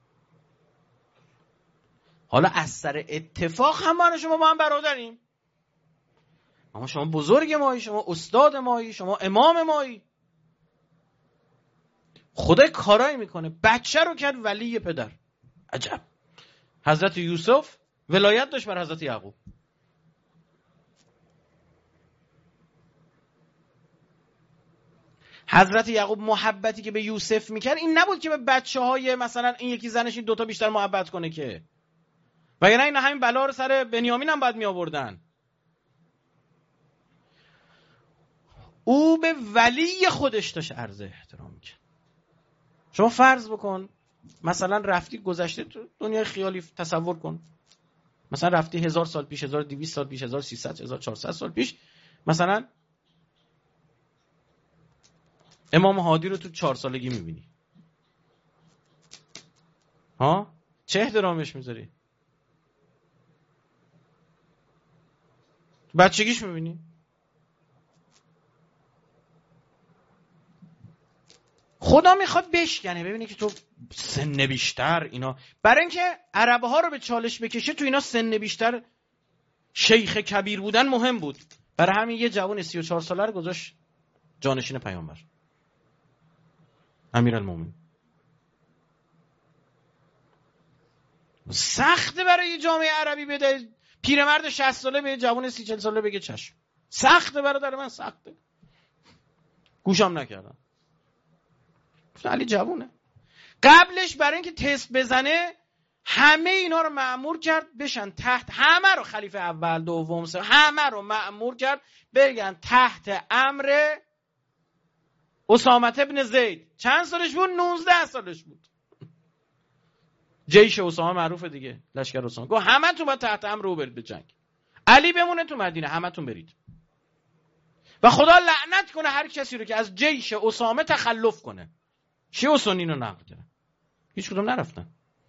حالا از سر اتفاق هم من شما با هم برادریم، اما شما بزرگ مایی، شما استاد مایی، شما امام مایی. خدا کارایی میکنه، بچه رو کرد ولی پدر. عجب. حضرت یوسف ولایت داشت بر حضرت یعقوب. حضرت یعقوب محبتی که به یوسف میکرد این نبود که به بچه های مثلا این یکی زنش این دوتا بیشتر محبت کنه که، وگرنه این همین بلا رو سر بنیامین هم باید می آوردن. او به ولی خودش داشت عرض احترام میکرد. شما فرض بکن مثلا رفتی گذشته تو دنیای خیالی، تصور کن مثلا رفتی هزار سال پیش، هزار و دویست سال پیش، هزار و سیصد، هزار و چهارصد سال پیش، مثلا امام هادی رو تو چهار سالگی میبینی، ها چه احترامش میذاری؟ بچگیش میبینی؟ خدا میخواد بشکنه، ببینی که تو سن بیشتر اینا، برای اینکه عربه ها رو به چالش بکشه تو اینا سن بیشتر شیخ کبیر بودن مهم بود. برای همین یه جوان سی و چهار ساله رو گذاشت جانشین پیامبر امیرالمومنین. سخته برای یه جامعه عربی بده پیرمرد شصت ساله به جوان سی چهل ساله بگه چشم. سخته برادر من، سخته. گوشم نکردم. علی جوونه. قبلش برای اینکه تست بزنه همه اینا رو مأمور کرد بشن تحت، همه رو خلیفه اول دوم سوم همه رو مأمور کرد بگن تحت امر اسامه ابن زید. چند سالش بود؟ نوزده سالش بود. جیش اسامه معروفه دیگه، لشکر اسامه. گفت همتون باید تحت امر او برید به جنگ. علی بمونه تو مدینه، همتون برید. و خدا لعنت کنه هر کسی رو که از جیش اسامه تخلف کنه. شیعه و سنی رو نقل کردن، هیچ کدوم نرفتن.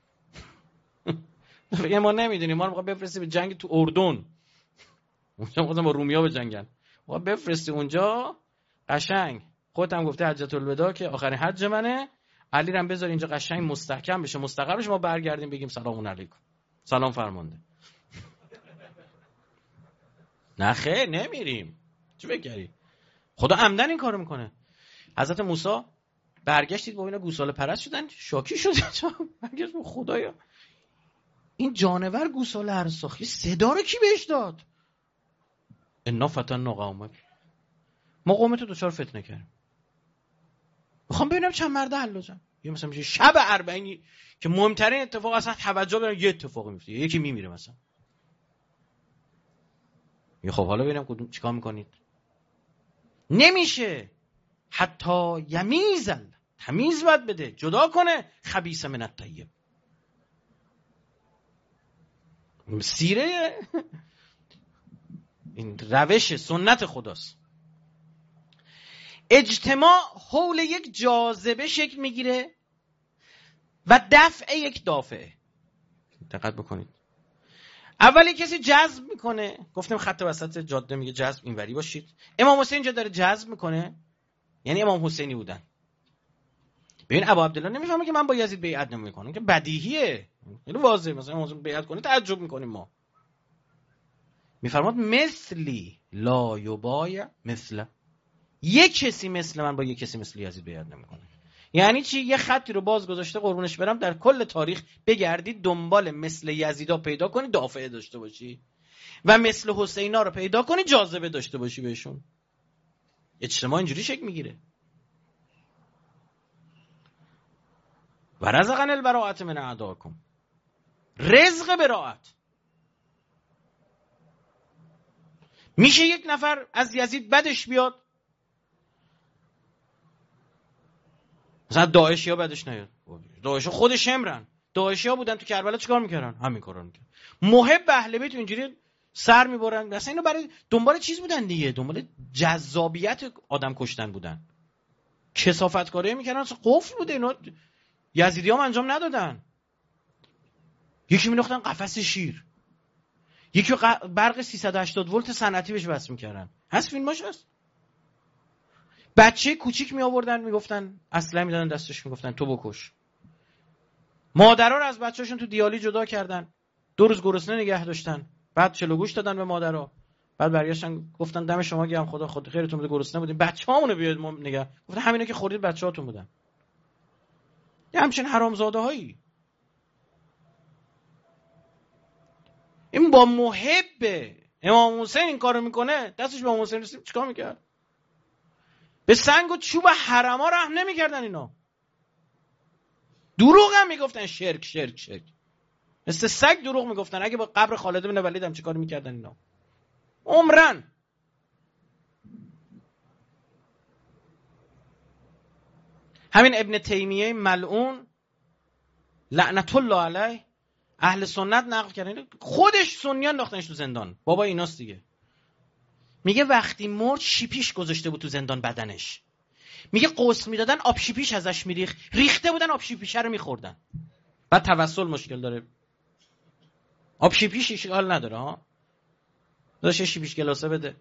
میگه ما نمیدونیم، ما رو میخواد بفرستی به جنگ تو اردن، اونجا میخواد با رومیا بجنگن، ما بفرستی اونجا قشنگ. خودت هم گفته حجت الوداع که آخرین حج منه، علی رو هم بذار اینجا قشنگ مستحکم بشه، مستقر بشه، ما برگردیم بگیم سلام علیکم، سلام فرمانده. نه خیر نمیریم. چی بگری؟ خدا عمدن این کارو میکنه. حضرت موسی برگشتید با اینا گوساله پرست شدن، شاکی شد. برگشت با خدایا این جانور گوساله هر ساخی صدا رو کی بهش داد؟ انا فتنا قومک، ما قومتو دوچار فتنه کردیم. میخوام ببینم چند مرده حلاجن. یا مثلا میشه شب اربعین که مهمترین اتفاق اصلا توجه داره، یه اتفاقی میفته، یکی میمیره مثلا. یا خب حالا ببینم کدوم چیکار میکنید. نمیشه. حتی یمیزل، تمیز باید بده، جدا کنه خبیث من الطیب. سیره این روش سنت خداست. اجتماع حول یک جاذبه شکل میگیره و دفع یک دافعه. دقت بکنید. اولی کسی جذب میکنه، گفتیم خط وسط جاده میگه جذب اینوری باشید. امام حسین اینجا داره جذب میکنه، یعنی امام حسینی بودن. ببین ابو عبدالله نمیفهمه که من با یزید بیعت نمیکنم، که بدیهیه، خیلی واضحه. مثلا امام حسین بیعت کنه تعجب میکنیم ما. میفرماد مثلی لا یبایع مثله، یک کسی مثل من با یک کسی مثل یزید بیعت نمیکنه. یعنی چی؟ یه خطی رو باز گذاشته، قربونش برم، در کل تاریخ بگردید دنبال مثل یزیدا پیدا کنی، دافعه داشته باشی، و مثل حسینا رو پیدا کنی، جاذبه داشته باشی بهشون. اجتماع اینجوری شکل میگیره. و رزقنا البراءة من اعداءکم، رزق براءت. میشه یک نفر از یزید بدش بیاد، مثلا داعشی ها بدش نیاد. داعشی ها خود شمرن، داعشی ها بودن تو کربلا چیکار میکردن؟ همین کارا میکردن. محب اهل بیت اینجوری سر میبرن. مثلا اینا برای دنبال چیز بودن دیگه، دنبال جذابیت آدم کشتن بودن، کثافتکاری میکردن. اصلا قفل بوده اینا، یزیدی هم انجام ندادن. یکی مینداختن قفس شیر، یکی برق سیصد و هشتاد ولت صنعتی بهش وصل میکردن. هست فیلماش هست. بچه کوچیک می آوردن میگفتن اسلحه میدادن دستش، میگفتن تو بکش. مادرها رو از بچه‌شون تو دیالی جدا کردن، دو روز گرسنه نگه داشتن، بعد چلو گوش دادن به مادرها، بعد برگشتن گفتن دم شما گرم، خدا خود خیرتون بده، گرسنه بودیم، بچه‌هامونو بیاد ما نگه. گفتن همینا که خوردید بچه‌هاتون بودن. یه همچین حرامزاده‌هایی. این با محب امام حسین این کارو میکنه، دستش به امام حسین رسید چیکار میکرد؟ به سنگ و چوب حرما رحم نمیکردن اینا. دروغ هم میگفتن، شرک شرک شرک، مثل سگ دروغ میگفتن. اگه با قبر خالد بن ولید هم چیکار میکردن اینا؟ عمرن. همین ابن تیمیه ملعون لعنت الله علیه، اهل سنت نقل کردن، خودش سنیان انداختنش تو زندان. بابا ایناست دیگه. میگه وقتی مرد شیپیش گذاشته بود تو زندان بدنش. میگه قسل میدادن آب شیپیش ازش میریخت، ریخته بودن آب شیپیش رو میخوردن. بعد توسل مشکل داره، آب شیپیش اشکال نداره ها، داشته شیپیش گلاسه بده.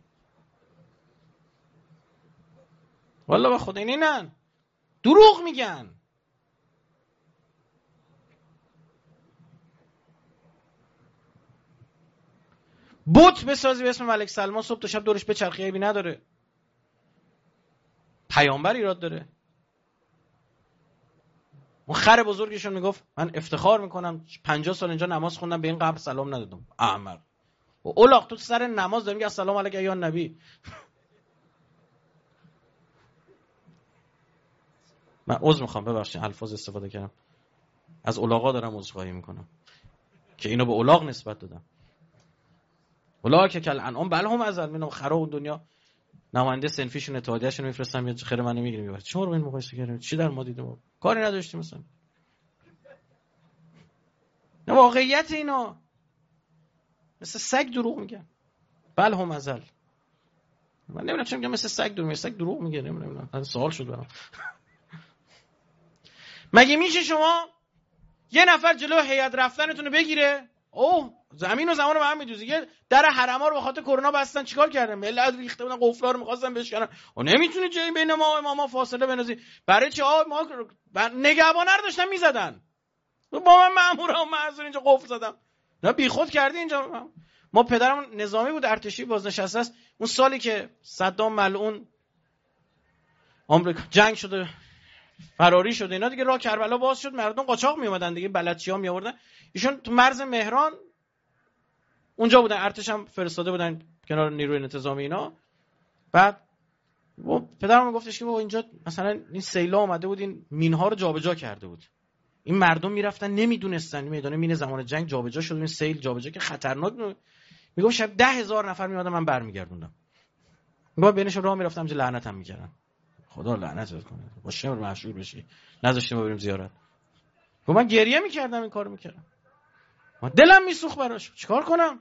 والله با خدا اینن دروغ میگن. بت بسازی به اسم ملک سلمان، صبح تا شب دورش به چرخی، عیبی نداره. پیامبر ایراد داره. اون خر بزرگشون میگفت من افتخار میکنم پنجاه سال اینجا نماز خوندم به این قبر سلام ندادم. احمق. و اولاق تو سر نماز داری میگی السلام علیک یا نبی. من عذر میخوام، ببخشید الفاظ استفاده کردم. از اولاغا دارم عذرخواهی میکنم که اینو به اولاغ نسبت دادم. اولاغ که کل انعام بل هم ازل منم خرا اون دنیا. نماینده صنفیشون اتحادیه‌شون میفرستم یه خیر منو میگیریم میبره. چرا با این مقایسه کردیم؟ چی در ما دیدیم؟ کاری نداشتیم مثلا. واقعیت اینا. مثل سگ دروغ میگن. بل هم ازل. من نمیدونم چرا میگم مثل سگ دروغ میگه. سگ دروغ میگه نمیدونم. من سوال شد برام. مگه میشه شما یه نفر جلو هیئت رفتنتون رو بگیره؟ اوه زمین و زمان رو به هم میدوزه. یه در حرما رو به خاطر کرونا بستن، چیکار کردن؟ ملت ریخته بودن قفلا رو می‌خواستن بشکنن. و نمیتونه جایی بین ما و اماما فاصله بندازی. برای چی؟ آ ما نگهبانا رو داشتن میزدن. با من مامورا و معذور اینجا قفل زدم. نه بیخود کردی اینجا. ما پدرمون نظامی بود، ارتشی بازنشسته است. اون سالی که صدام ملعون آمریکا جنگ شده فراری شده اینا دیگه، راه کربلا باز شد، مردم قاچاق می اومدن دیگه، بلدچی‌ها می آوردن. ایشون تو مرز مهران اونجا بودن، ارتش هم فرستاده بودن کنار نیروی انتظامی اینا. بعد پدرم گفتش که بابا اینجا مثلا این سیلا اومده بود، این مین‌ها رو جابجا کرده بود. این مردم میرفتن نمیدونستن میدونه مین زمان جنگ جابجا شده، این سیل جابجا که خطرناک. میگم شب ده هزار نفر میادن من برمیگردوندم. میگم بینش راه میرفتم چه لعنتم میکردن. خدا لعنتت کنه. با شمر مشهور بشی. نذاشتیم ما بریم زیارت. گفت من گریه میکردم این کارو میکردم. ما دلم میسوخت براش. چیکار کنم؟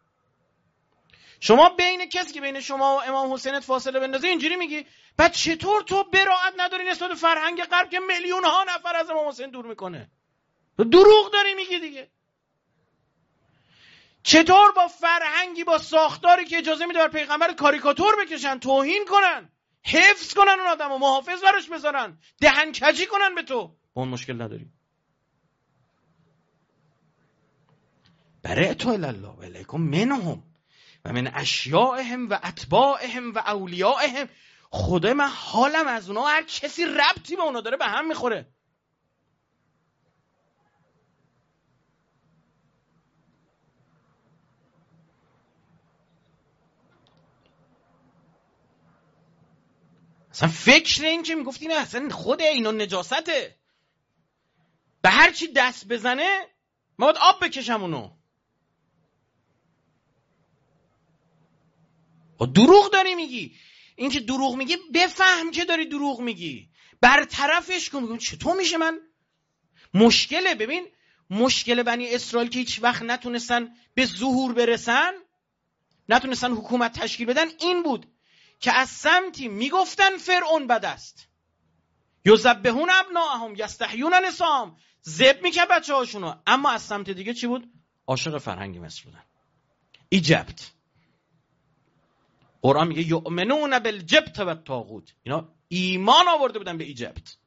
شما بین کسی که بین شما و امام حسینت فاصله بندازی اینجوری میگی، بعد چطور تو براءت نداری نسبت به فرهنگ غرب که میلیون ها نفر از امام حسین دور میکنه؟ دروغ داری میگی دیگه. چطور با فرهنگی با ساختاری که اجازه میده بر پیغمبر کاریکاتور بکشن، توهین کنن، حفظ کنن اون آدمو، محافظ براش بذارن، دهن کجی کنن به تو، با اون مشکل نداری؟ برئت الله و الیکم منهم و من اشیاءهم و اتباعهم و اولیاءهم. خدای من حالم از اونا، هر کسی ربطی به اونا داره به هم میخوره. اصلا فکر این که میگفتی نه اصلا خود اینا نجاسته، به هر چی دست بزنه ما باید آب بکشم اونو. و دروغ داری میگی. این که دروغ میگی بفهم که داری دروغ میگی، برطرفش کن. میگم چطور میشه؟ من مشکله. ببین مشکل بنی اسرائیل که هیچ وقت نتونستن به ظهور برسن، نتونستن حکومت تشکیل بدن، این بود که از سمتی میگفتن فرعون بد است، یذبحون ابناءهم یستحیون نساءهم، ذبح میکرد بچه‌هاشونو، اما از سمت دیگه چی بود؟ عاشق فرهنگ مصر بودن. ایجپت. قرآن میگه یؤمنون بالجبت و الطاغوت، اینا ایمان آورده بودن به ایجپت،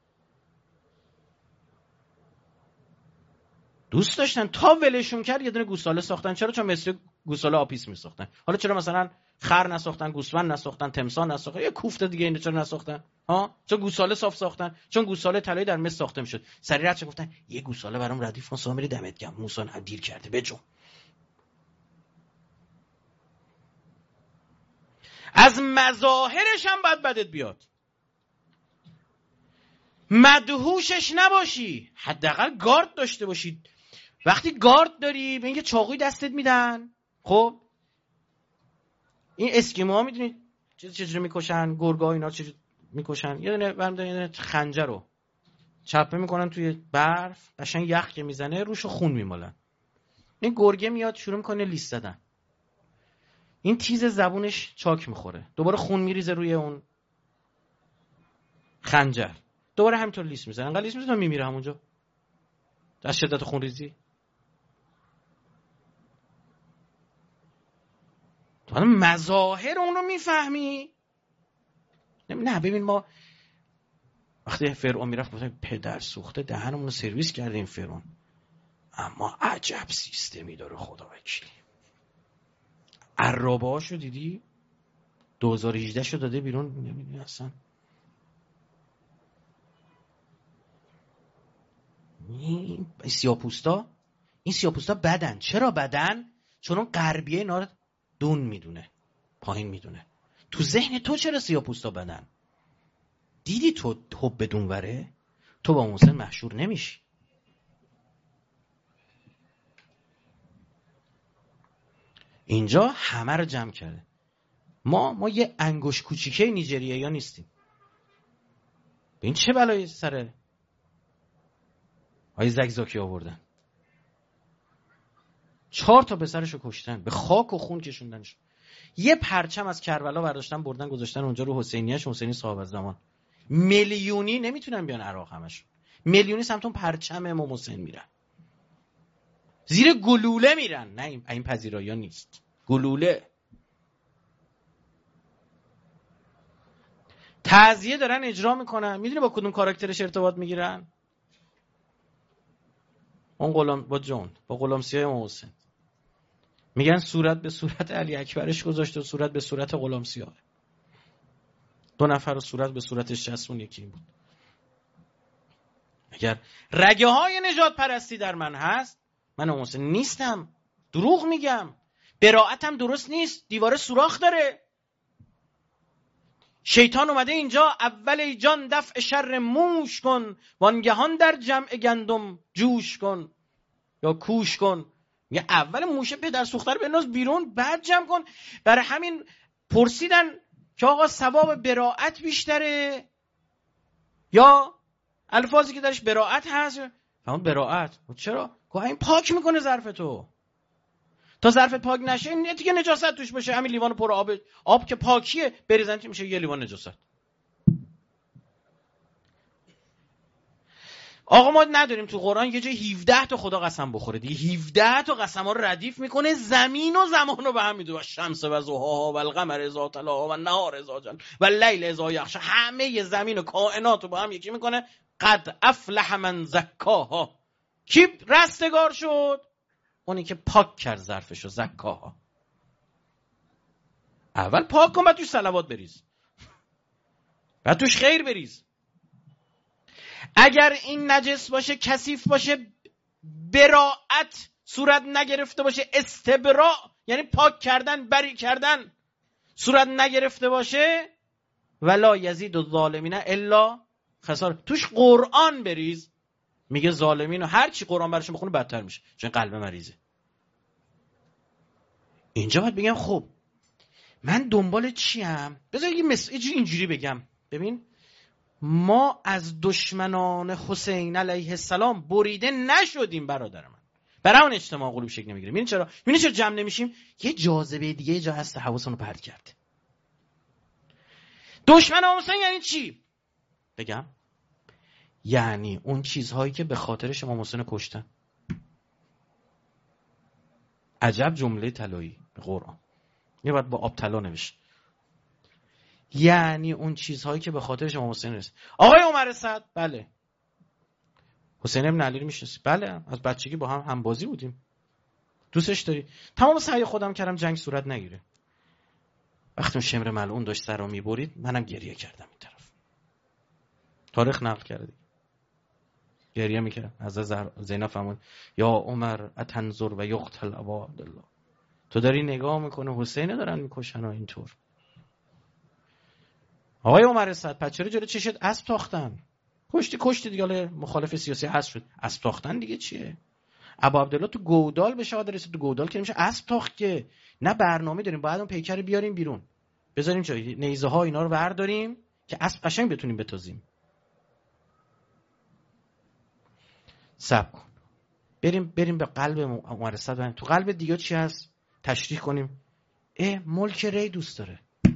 دوست داشتن. تا ولشون کرد یه دونه گوساله ساختن. چرا؟ چون مثل گوساله آپیس میساختن. حالا چرا مثلا خر نساختن، گوسفند نساختن، تمساح نساختن، یه کوفته دیگه اینو چرا نساختن؟ ها؟ چون گوساله صاف ساختن، چون گوساله طلایی در مصر ساخته میشد. سریعا چه گفتن یه گوساله برام ردیف کن، سامری دمت گرم، موسی دیر کرده بجو. از مظاهرش هم باید بدت بیاد، مدهوشش نباشی، حداقل گارد داشته باشید. وقتی گارد داری به اینکه چاقوی دستت میدن، خب این اسکیموها میدونید چجوری میکشن، گرگا اینا چجوری میکشن؟ یه دونه برمی‌دارن یه دونه خنجر رو چپه میکنن توی برف، قشنگ یخ که میزنه روشو خون میمالن. این گرگه میاد شروع میکنه لیست زدن، این تیز زبونش چاک میخوره، دوباره خون میریزه روی اون خنجر، دوباره همینطور لیست میزنه، انقدر لیست میزنه میمیره همونجا از شدت خون ریزی. تو مظاهر اونو میفهمی؟ نه ببین ما وقتی فرعون میرفت گفتن پدر سوخته دهنمون رو سرویس کرده این فرعون، اما عجب سیستمی داره خدا وکیلی. عرابه هاشو دیدی؟ دو هزار و هجده شو داده بیرون، نمیدونی اصلا. این سیاپوستا این سیاپوستا بدن. چرا بدن؟ چون اون غربیه اینا رو دون میدونه، پایین میدونه. تو ذهن تو چرا سیاپوستا بدن؟ دیدی تو حب بدون وره؟ تو با محسن مشهور نمیشی. اینجا همه رو جمع کرده. ما ما یه انگوش کوچیکه نیجریه‌ای ها نیستیم. ببین چه بلایی سر های زگزاکی آوردن. چهار تا پسرشو کشتن، به خاک و خون کشوندنش. یه پرچم از کربلا برداشتن بردن گذاشتن اونجا رو حسینیه‌اش، حسینی صاحب الزمان. میلیونی نمیتونن بیان عراق همشون. میلیونی سمت اون پرچم امام حسین میرن. زیر گلوله میرن. نه این این پذیرایی نیست. گلوله. تعزیه دارن اجرا میکنن. میدونی با کدوم کاراکترش ارتباط میگیرن؟ اون غلام با جون، با غلامسیای امام حسین. میگن صورت به صورت علی اکبرش گذاشته و صورت به صورت غلامسیاه. دو نفر و صورت به صورتش چسبون یکی بود. اگر رگه های نجات پرستی در من هست، من امام حسین نیستم. دروغ میگم. براءتم درست نیست. دیواره سوراخ داره. شیطان اومده اینجا اول ای جان دفع شر موش کن، وانگهان در جمع گندم جوش کن یا کوش کن. یه اول موشه پدر سوخته رو بنداز بیرون، بعد جمع کن. برای همین پرسیدن که آقا ثواب براءت بیشتره یا الفاظی که درش براءت هست؟ فهمون براءت. چرا؟ گوه این پاک میکنه ظرفتو. تا ظرفت پاک نشه این دیگه نجاست توش باشه. همین لیوان پر آب، آب که پاکیه بریزن چی میشه؟ یه لیوان نجاست. آقا ما نداریم تو قرآن یه جای هفده تا خدا قسم بخوره دیگه. هفده تا قسم ها رو ردیف میکنه. زمین و زمان رو به هم میدونه. و شمس و ضحاها و القمر اذا تلاها و النهار اذا جل و اللیل اذا یغشی. همه زمین و کائنات رو با هم یکی میکنه. قد افلح من زکاها. کی رستگار شد؟ اونی که پاک کرد ظرفشو. زکاها. اول پاک کن بعد توش صلوات بریز، بعد توش خیر بریز. اگر این نجس باشه، کثیف باشه، براءت صورت نگرفته باشه، استبراء یعنی پاک کردن، بری کردن صورت نگرفته باشه، ولا یزید الظالمین الا خسار. توش قرآن بریز. میگه ظالمین و هر چی قرآن براشون بخونه بدتر میشه، چون قلب مریضه. اینجا باید بگم خب من دنبال چیم؟ بذار یه مسیج اینجوری بگم. ببین ما از دشمنان حسین علیه السلام بریده نشدیم برادر من. برای اون اجتماع قلوب شکل نمیگیره. ببین چرا؟ ببین چرا جمع نمیشیم؟ یه جاذبه دیگه یه جا هست حواسمون رو پرت کرده. دشمن حسین یعنی چی؟ بگم یعنی اون چیزهایی که به خاطرش امام حسین کشتن. عجب جمله طلایی به قرآن. یه باید با آب طلا نوشت. یعنی اون چیزهایی که به خاطرش امام حسین رسید. آقای عمر سعد، بله. حسین ابن علی رو میشناسی؟ بله، از بچگی با هم هم بازی بودیم. دوستش داری؟ تمام سعی خودم کردم جنگ صورت نگیره. وقتی اون شمر ملعون داشت سرو میبرید منم گریه کردم این طرف. تاریخ نقل کرده. گریه میکرد. از زینب فرمود یا عمر اتنظر و یقتل ابا عبدالله. تو داری نگاه میکنه حسین دارن میکشن ها اینطور. آقای عمر سعد پچه رو جلو چشت اسب تاختن. کشتی کشتی دیگه. مخالف سیاسی حذف شد. اسب تاختن دیگه چیه؟ ابا عبدالله تو گودال به شهادت رسید. تو گودال که نمیشه اسب تاخت که. نه برنامه داریم باید اون پیکر بیاریم بیرون. بذاریم جای نیزه ها اینا رو برداریم که اسب قشنگ بتونیم بتازیم. صبر کن. بریم بریم به قلب عمر سعد. تو قلب دیگه چی هست؟ تشریح کنیم. اه ملک ری دوست داره.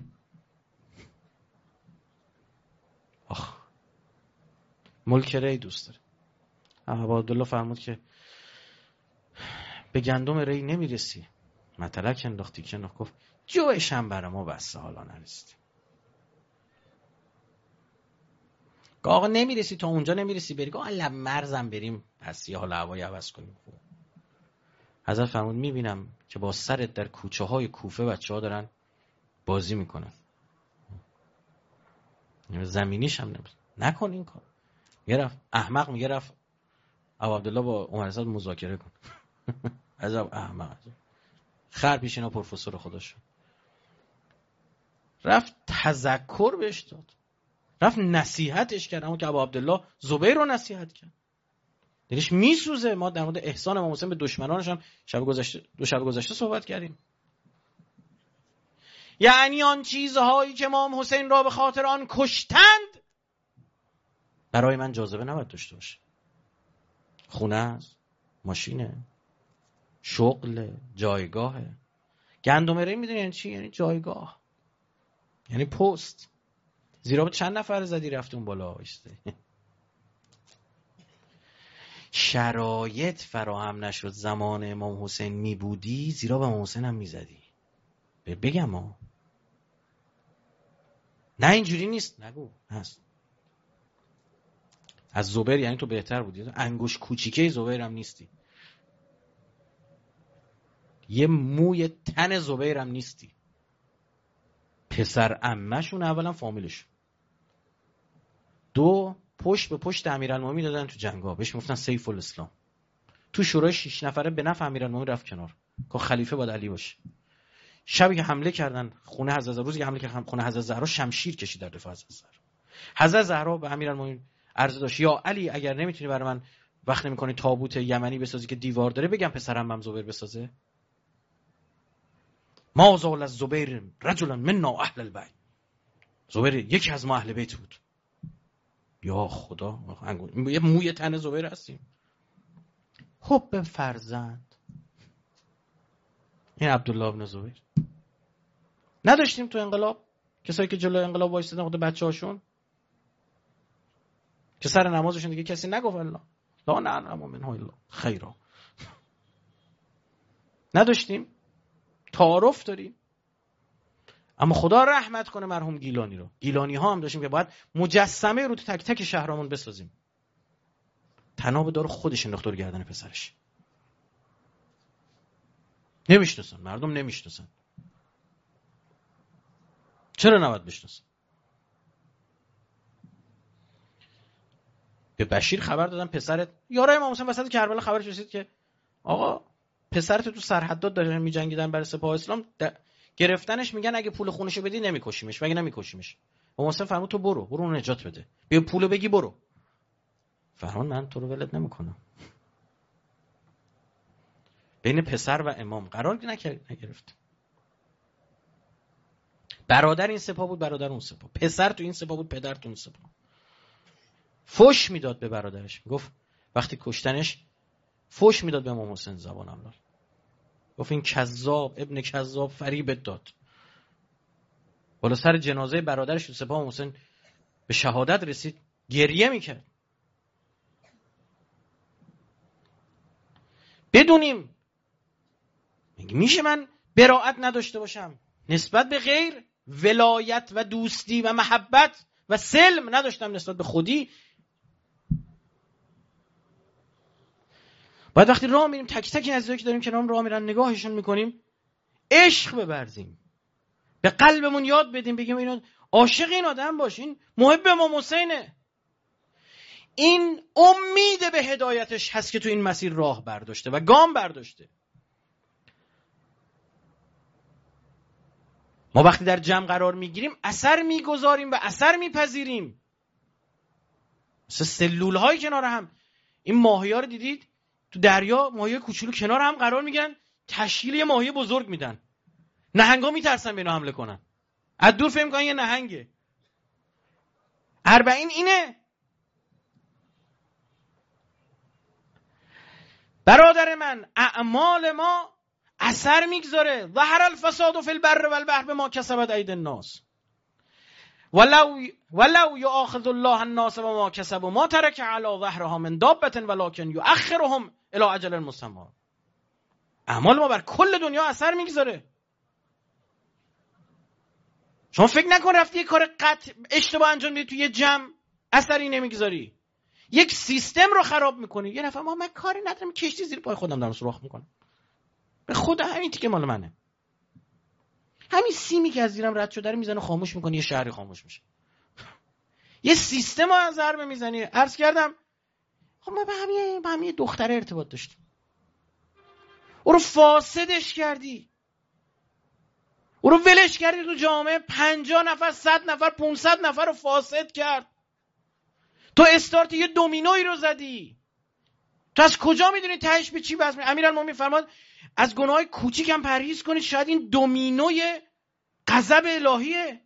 آخ ملک ری دوست داره. ابا عبدالله فرمود که به گندم ری نمیرسی. مطلق انداختی که نه گفت جوش هم برای ما بسته حالا نرسید. آقا نمیرسی تا اونجا نمیرسی بری. گفت لب مرزم بریم پس یه حال هوایی عوض کنیم. حضرت فرمود میبینم که با سرت در کوچه های کوفه بچه ها دارن بازی میکنن. زمینیش هم نمیشه. نکن این کار. یه رفت احمق میگه رفت ابا عبدالله با عمر سعد مذاکره کن. عجب احمق. خر پیش اینا پروفسور خدا شد. رفت تذکر بهش داد. رفت نصیحتش کرد. اما که ابا عبدالله زبیر رو نصیحت کرد. دلش میسوزه. ما در مورد احسان امام حسین به دشمنانش هم شب گذشته دو شب گذشته صحبت کردیم. یعنی آن چیزهایی که امام حسین را به خاطر آن کشتند برای من جاذبه نباید داشته باشه. خونه است، ماشینه، شغل، جایگاهه. گندمره میدونی یعنی چی؟ یعنی جایگاه، یعنی پست. زیرا چند نفر زدی رفت اون بالا آیسته. شرایط فراهم نشد زمان امام حسین میبودی، زیرا به امام حسین هم میزدی. بگم ها، نه اینجوری نیست، نگو هست. از زبیر یعنی تو بهتر بودی، انگوش کوچیکه زبیر هم نیستی، یه موی تن زبیر هم نیستی. پسر عمه‌شون اولا فامیلش، دو پشت به پشت امیرالمومنین دادن تو جنگا، بهش میگفتن سیف الاسلام. تو شورای شش نفره به نفع امیرالمومنین رفت کنار که خلیفه باید علی باشه. شبی که حمله کردن خونه حضرت زهرا، روزی که حمله کردن خونه حضرت زهرا، شمشیر کشید در دفاع حضرت زهرا. حضرت زهرا به امیرالمومنین عرض داشت یا علی اگر نمیتونی برای من وقت نمیکنی تابوت یمنی بسازی که دیوار داره، بگم پسرم هم زبیر بسازه. ما زال از زبیر رجلا منا اهل البیت، زبیر یکی از ما اهل بیت بود. یا خدا، یه موی تن زبیر هستیم. حب فرزند، این عبدالله ابن زبیر. نداشتیم تو انقلاب کسایی که جلوی انقلاب وایسادن خود بچه‌هاشون که سر نمازشون دیگه کسی نگفت الله لا نعلم منه الا خیرا. نداشتیم، تعارف داریم. اما خدا رحمت کنه مرحوم گیلانی رو. گیلانی ها هم داشتیم که باید مجسمه رو تو تک تک شهرامون بسازیم. تناب دار خودش انداخت رو گردن پسرش. نمیشناسن، مردم نمیشناسن. چرا نباید بشناسن؟ به بشیر خبر دادن پسرت، یارای امام حسین وسط کربلا خبرش رسید که آقا پسرت تو سرحدات داشتن میجنگیدن برای سپاه اسلام، گرفتنش، میگن اگه پول خونشو بدی نمیکشیمش، مگه نمیکشیمش؟ امام حسین فرمود تو برو، برو اون نجات بده، بیا پولو بگی برو. فرمان من تو رو ولت نمیکنم. بین پسر و امام قرار نگرفت. برادر این سپاه بود، برادر اون سپاه. پسر تو این سپاه بود، پدر تو اون سپاه. فوش میداد به برادرش، گفت وقتی کشتنش فوش میداد به امام حسین زبان الله. گفت این کذاب، ابن کذاب، فریبت داد. بالا سر جنازه برادرش تو سپاه امام حسین به شهادت رسید، گریه میکرد. بدونیم میشه من براءت نداشته باشم نسبت به غیر، ولایت و دوستی و محبت و سلم نداشتم نسبت به خودی. باید وقتی راه میریم تک تک این عزیزایی که داریم کنار راه میرن نگاهشون میکنیم، عشق بورزیم، به قلبمون یاد بدیم، بگیم اینو عاشق این آدم باشین، محب امام حسینه، این امید به هدایتش هست که تو این مسیر راه برداشته و گام برداشته. ما وقتی در جمع قرار میگیریم اثر میگذاریم و اثر میپذیریم. مثل سلول های کنار هم. این ماهی ها رو دیدید تو دریا، ماهی کوچولو کنار هم قرار میگیرن، تشکیل یه ماهی بزرگ میدن. نهنگا میترسن به اینا حمله کنن، از دور فهم کنن یه نهنگه. اربعین اینه. برادر من، اعمال ما اثر میگذاره. ظهر الفساد فی البر والبحر بما کسبت ایدی الناس ولو ولو یؤاخذ الله الناس بما کسبوا ما ترک علی ظهرها من دابة ولکن یؤخرهم الی اجل مسمى. اعمال ما بر کل دنیا اثر میگذاره. شما فکر نکن رفتی یه کار قطع اشتباه انجام میدی توی یه جمع اثری نمیگذاری، یک سیستم رو خراب میکنی. یه نفر ما من کاری ندارم، کشتی زیر پای خودم دارم سوراخ میکنم، به خدا همین تیکه مال منه. همین سیمی که از زیرم رد شده رو میزنه خاموش میکنه، یه شهری خاموش میشه. یه سیستم رو از ضربه میزنی. عرض کردم خب ما به همین با همین دختره ارتباط داشتیم، او رو فاسدش کردی، او رو ولش کردی تو جامعه، پنجاه نفر، صد نفر، پونصد نفر رو فاسد کرد. تو استارت یه دومینوی رو زدی. تو از کجا میدونی تهش به چی بس؟ امیرالمومنین فرماد از گناههای کوچیک هم پرهیز کنید، شاید این دومینوی غضب الهیه.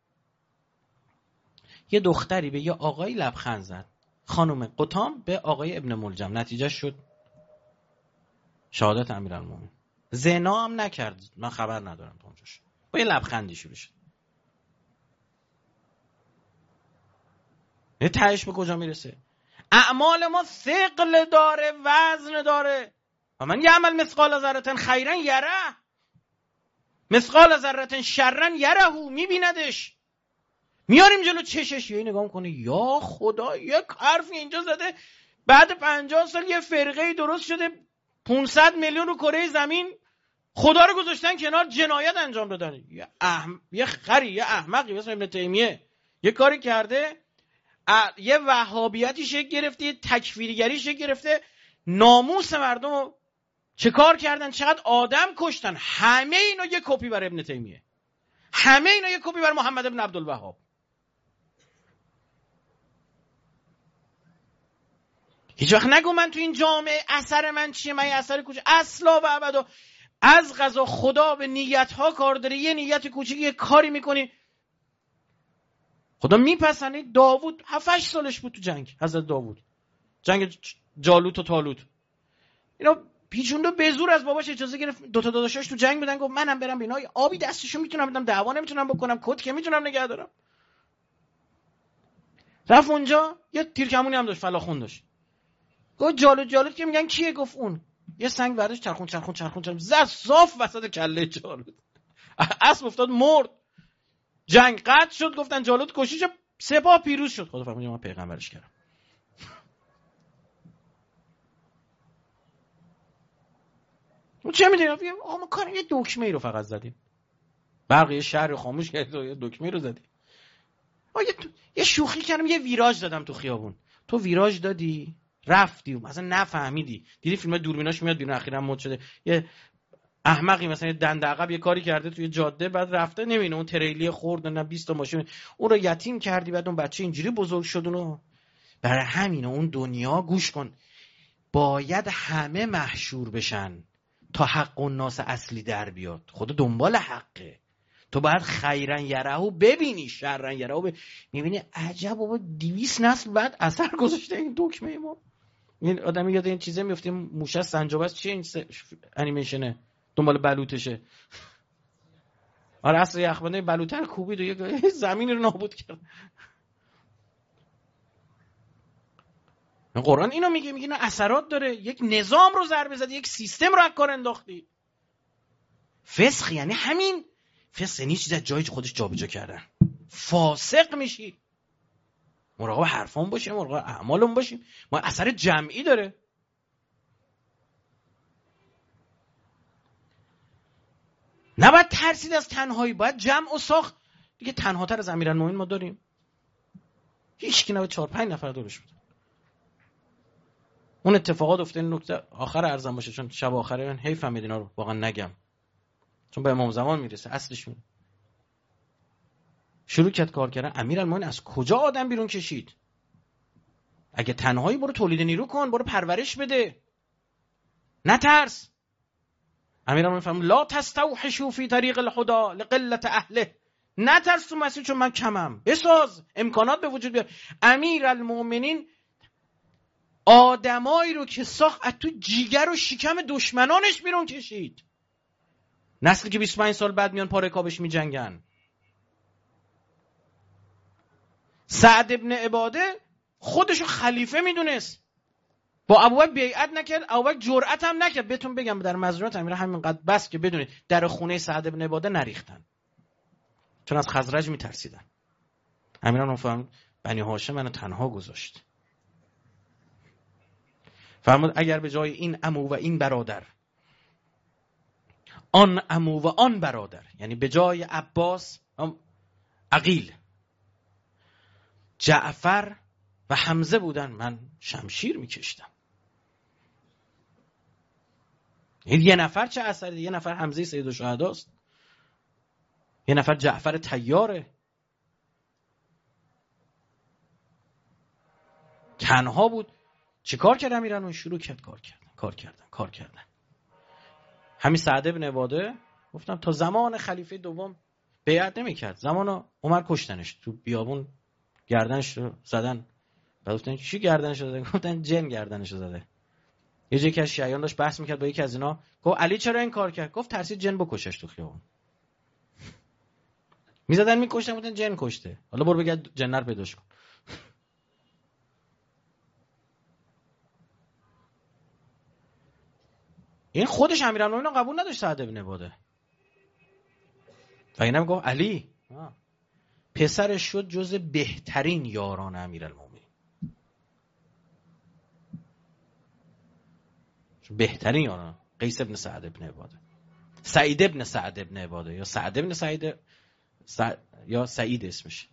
یه دختری به یه آقایی لبخند زد، خانم قطام به آقای ابن ملجم، نتیجه شد شهادت امیرالمومنین. زنا هم نکرد، من خبر ندارم تا اونجاش، با یه لبخندی شروع شد. یه تهش به کجا میرسه؟ اعمال ما ثقل داره، وزن داره. و من یعمل مثقال ذره خیرا یره، مثقال ذره شرا یره، میبیندش. میاریم جلو چشش، یه نگاه کنه، یا خدا یک حرفی اینجا زده، بعد پنجاه سال یه فرقه درست شده، پانصد میلیون رو کره زمین خدا رو گذاشتن کنار، جنایت انجام دادن. یه احم... یه خری، یه احمقی مثل ابن تیمیه یه کاری کرده، ا... یه وهابیتی شکل گرفته، یه تکفیرگری شکل گرفته، ناموس مردم رو چه کار کردن، چقدر آدم کشتن. همه اینا یه کپی بر ابن تیمیه، همه اینا یه کپی بر محمد ابن عبدالوهاب. هیچ وقت نگو من تو این جامعه اثر من چیه، من اثر کوچه اصلا و ابدا. از قضا خدا به نیت ها کار داره. یه نیت کوچیک یه کاری میکنی خدا میپسنه. داوود هفت هشت سالش بود تو جنگ، حضرت داوود، جنگ جالوت و طالوت. اینا پیچونده به زور از باباش اجازه گرفت، دو تا داداشاش تو جنگ بودن، گفت منم برم اینا آبی دستشو میتونم بدم، دعوا نمیتونم بکنم، کد که میتونم نگه دارم. رفت اونجا، یه تیرکمونی هم داشت، فلاخون داشت. گفت جالوت جالوت که میگن کیه؟ گفت اون. یه سنگ برداشت، چرخون چرخون چرخون چرخون زد صاف وسط کله جالوت. اسب افتاد مرد. جنگ قطع شد، گفتن جالوت کشیش، سپاه پیروز شد. خدا فهمید من پیغمبرش کردم. اون چه میدونی؟ آقا ما کار یه دکمه رو فقط زدیم. بقیه شهر رو خاموش کردیم، یه دکمه رو زدیم. آ یه, یه شوخی کردم، یه ویراژ دادم تو خیابون. تو ویراژ دادی، رفتی و مثلا نفهمیدی. دیدی فیلم دوربیناش میاد بیرون، اخیراً مد شده. یه احمقی مثلا دنده عقب یه کاری کرده توی جاده، بعد رفته نمیبینه اون تریلی خورد نه بیست تا ماشین، اون رو یتیم کردی، بعد اون بچه اینجوری بزرگ شد. اونو برای همینه اون دنیا، گوش کن، باید همه محشور بشن تا حق الناس اصلی در بیاد. خدا دنبال حقه. تو باید خیرن یرهو ببینی، شرن یرهو ببینی. میبینی عجب بابا، دویست نسل بعد اثر گذاشته این دکمه ما. این آدمی یاد این چیزه میفته، موشه سنجابه است، چیه این س... انیمیشنه دنبال بلوطشه. آره اصل یخبنده بلوطه رو کوبید و یه زمین رو نابود کرد. قرآن اینو میگه، میگه اینا اثرات داره. یک نظام رو ضربه زدی، یک سیستم رو از کار انداختی. فسخ یعنی همین. فسق یعنی چیز از جای خودش جابجا کردن. فاسق میشی. مراقب حرفان باشیم، مراقب اعمالمون باشیم. ما اثر جمعی داره. نباید ترسید از تنهایی، باید جمع و ساخت. دیگه تنهاتر از امیرالمومنین ما داریم؟ هیچ کی نباید چهار پنج نفر دورش بود. اون اتفاقات افتاد. این نکته آخر ارزم باشه، چون شب آخره من حیفم میاد اینا رو واقعا نگم، چون به امام زمان میرسه اصلش میاد. شروع کرد کار کردن. امیرالمومنین از کجا آدم بیرون کشید؟ اگه تنهایی برو تولید نیرو کن، برو پرورش بده، نترس. امیرالمومنین فرمود لا تستوحشوا فی طریق الهدى لقلة اهله. نترس تو مسیر، چون من کمم. بساز امکانات به وجود بیار. امیرالمومنین آدمایی رو که ساخت از تو جیگر و شکم دشمنانش بیرون کشید. نسلی که بیست و پنج سال بعد میان پا رکابش می جنگن. سعد ابن عباده خودشو خلیفه میدونست، با ابوبکر بیعت نکرد، ابوبکر جرأت هم نکرد. بهتون بگم در مزرعه امیر همینقدر بس که بدونید در خونه سعد ابن عباده نریختن، چون از خزرج میترسیدن. امیران فهمید بنی هاشم منو تنها گذاشت. فرمود اگر به جای این عمو و این برادر آن عمو و آن برادر، یعنی به جای عباس عقیل، جعفر و حمزه بودن، من شمشیر میکشتم. یه نفر چه اثری؟ یه نفر حمزه سید الشهدا است، یه نفر جعفر طیاره. تنها بود. چه کار کرد امیرالمومنین؟ شروع کرد کار کردن کار کردن کار کردن همین سعد بن عباده گفتم تا زمان خلیفه دوم بیعت نمی‌کرد. زمان عمر کشتنش تو بیابون، گردنش رو زدن. بعد گفتن چی گردنش رو زدن؟ گفتن جن گردنش رو زده. یه جایی که از شیعیان داشت بحث میکرد با یکی از اینا، گفت علی چرا این کار کرد؟ گفت ترسید جن بکشش تو خیابون. میزدن میکشتن، بودن جن کشته، حالا برو بگرد جن رو پیداش کن. این خودش امیرالمومنین قبول نداشت سعد ابن عباده. و اینم گفت علی آه. پسرش شد جز بهترین یاران امیرالمومنین، بهترین یاران. قیس ابن سعد ابن عباده، سعید ابن سعد ابن عباده، یا سعد ابن سعید سع... یا سعید اسمش،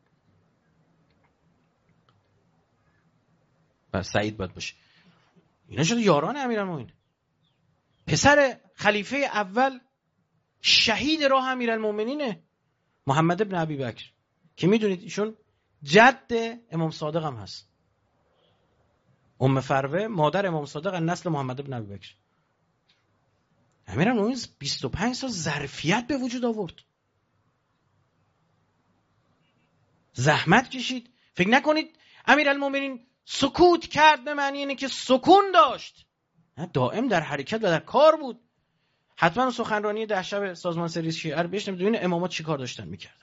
بس سعید باید باشه. اینا شده یاران امیرالمومنین. پسر خلیفه اول شهید راه امیرالمومنینه، محمد ابن ابی بکر، که میدونید ایشون جد امام صادق هم هست. ام فروه مادر امام صادق از نسل محمد ابن ابی بکر. امیرالمومنین بیست و پنج سال ظرفیت به وجود آورد، زحمت کشید. فکر نکنید امیرالمومنین سکوت کرد به معنی اینه که سکون داشت، دائم در حرکت و در کار بود. حتما سخنرانی ده شب سازمان سری شیعه رو بشنوید ببینید امامات چی کار داشتن میکردن.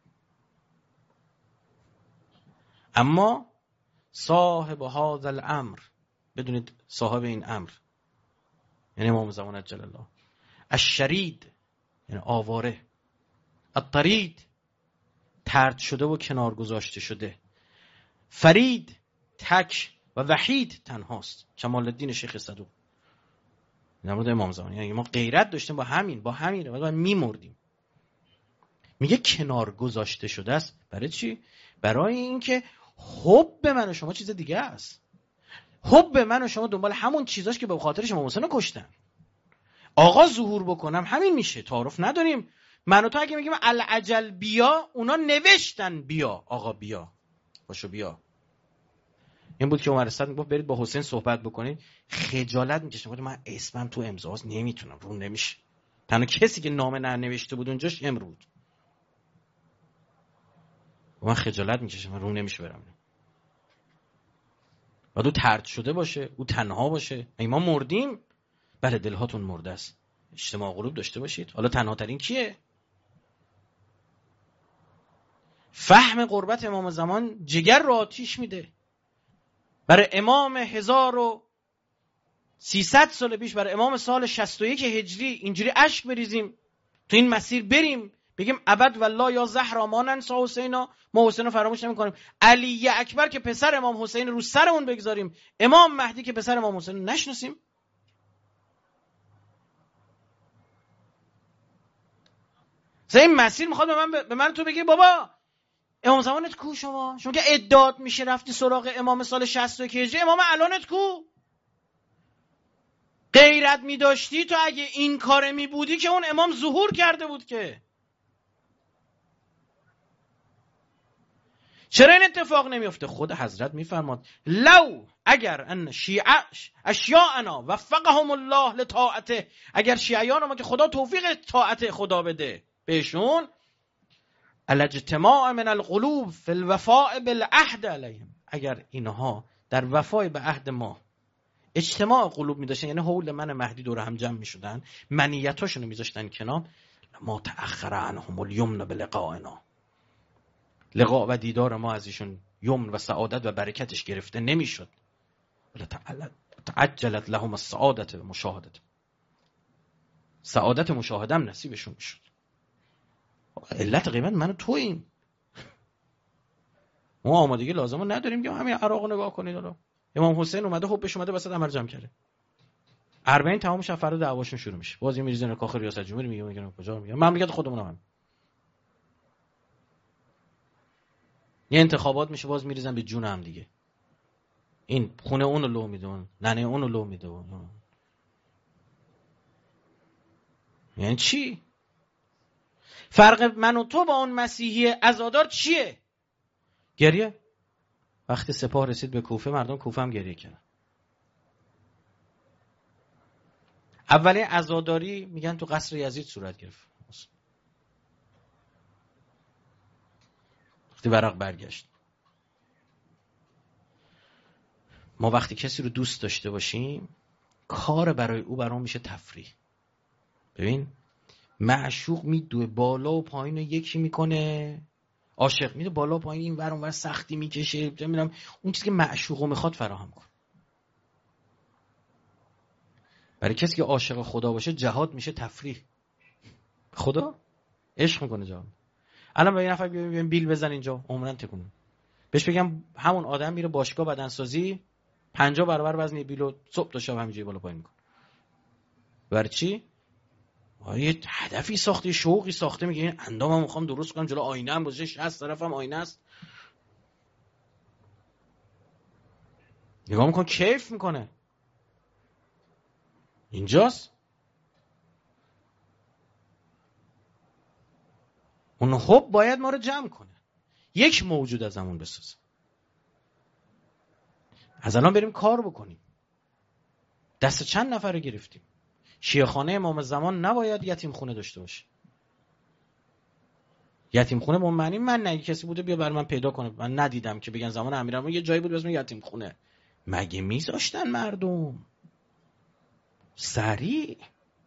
اما صاحب هذا الامر، بدونید صاحب این امر یعنی امام زمان عجل الله، الشرید یعنی آواره، الطرید طرد شده و کنار گذاشته شده، فرید تک و وحید تنهاست، کمال الدین شیخ صدوق. در مورد امام زمان یعنی ما غیرت داشتیم با همین با همین و میمردیم. میگه کنار گذاشته شده است. برای چی؟ برای اینکه حب من و شما چیز دیگه است. حب من و شما دنبال همون چیزاست که به خاطرش امام حسین رو کشتن. آقا ظهور بکنم همین میشه، تعارف نداریم. من و تو اگه میگیم العجل بیا، اونا نوشتن بیا، آقا بیا، باشو بیا. این بود که عمر صدر میگفت برید با حسین صحبت بکنید. خجالت میکشم، گفتم من اسمم تو امضاست نمیتونم، رو نمیشه. تنها کسی که نامه ننوشته بود اونجاش امرود. من خجالت میکشم، من رو نمیشه برم. بعد او طرد شده باشه، او تنها باشه. ای ما مردیم، بله دلهاتون مرده است. اجتماع غروب داشته باشید. حالا تنها ترین کیه؟ فهم قربت امام زمان جگر رو آتیش میده. برای امام هزار و سیصد سال پیش، برای امام سال شصت و یک هجری اینجوری اشک بریزیم، تو این مسیر بریم، بگیم ابد والله یا زهرا ما ننسا حسینا، ما حسین رو فراموش نمی کنیم. علی اکبر که پسر امام حسین رو سرمون بگذاریم، امام مهدی که پسر امام حسین رو نشناسیم. زین این مسیر میخواد به من به من تو بگی بابا امام زمانت کو؟ شما شما که ادعات میشه رفتی سراغ امام سال شصت و یک هجری، امام الانت کو؟ غیرت میداشتی تو اگه این کاره میبودی که اون امام ظهور کرده بود. که چرا این اتفاق نمیفته؟ خود حضرت میفرماد لو اگر ان شیعه اشیاءنا وفقهم الله لطاعته، اگر شیعیان ما که خدا توفیق طاعت خدا بده بهشون، الاجتماع من القلوب فی الوفاء بالعهد علیهم، اگر اینها در وفای به عهد ما اجتماع قلوب می‌داشتن، یعنی حول من مهدی دور هم جمع می‌شدن، منیتاشون رو می‌ذاشتن کنار، ما تأخر عنهم الیمن بلقائنا، لقاء و دیدار ما از ایشون یمن و سعادت و برکتش گرفته نمی‌شد. تعجلت لهم السعادت و مشاهدت، سعادت مشاهده هم نصیبشون می‌شد. علت قیمت من و توییم. ما آمادگی لازمو نداریم که همین عراق رو نگاه کنید. حالا امام حسین اومده حبش اومده وسط عمر جمع کرده، اربعین تمام شب فردا دعواشون شروع میشه، باز میریزن کاخ ریاست جمهوری، میگه میگن کجا میگن مملکت خودمون هم. یه انتخابات میشه باز میریزن به جون هم دیگه، این خونه اون رو لو میدون، ننه اون رو لو میدون. یعنی چی؟ فرق من و تو با اون مسیحی عزادار چیه؟ گریه. وقتی سپاه رسید به کوفه، مردم کوفه هم گریه کردن. اولی عزاداری میگن تو قصر یزید صورت گرفت. وقتی ورق برگشت. ما وقتی کسی رو دوست داشته باشیم کار برای او برام میشه تفریح. ببین معشوق میدوه بالا و پایین رو یکی میکنه، عاشق میده بالا و پایین این ور اون ور سختی میکشه، نمیدونم اون چیزی که معشوق میخواد فراهم کن. برای کسی که عاشق خدا باشه جهاد میشه تفریح. خدا عشق میکنه جهاد. الان به یه نفر بگم بیل بزن اینجا عمرن تکون، بهش بگم همون آدم میره باشگاه بدنسازی پنجاه برابر وزن بیلو صبح تا شب همینجوری بالا پایین میکنه. برای چی؟ یه هدفی ساخته، شوقی ساخته، میگه این اندامم میخوام درست کنم، جلو آینه هم باشه، شصت طرفم آینه است، نگاه میکن کیف میکنه. اینجاست اون خب باید ما رو جمع کنه، یک موجود از همون بسازه. از الان بریم کار بکنیم. دست چند نفر رو گرفتیم. شیعه‌خانه امام زمان نباید یتیم خونه داشته باشه. یتیم خونه به معنی من نه کسی بوده بیا بر من پیدا کنه، من ندیدم که بگن زمان امیرالمومنین یه جایی بود به اسم یتیم خونه. مگه میذاشتن مردم سریع؟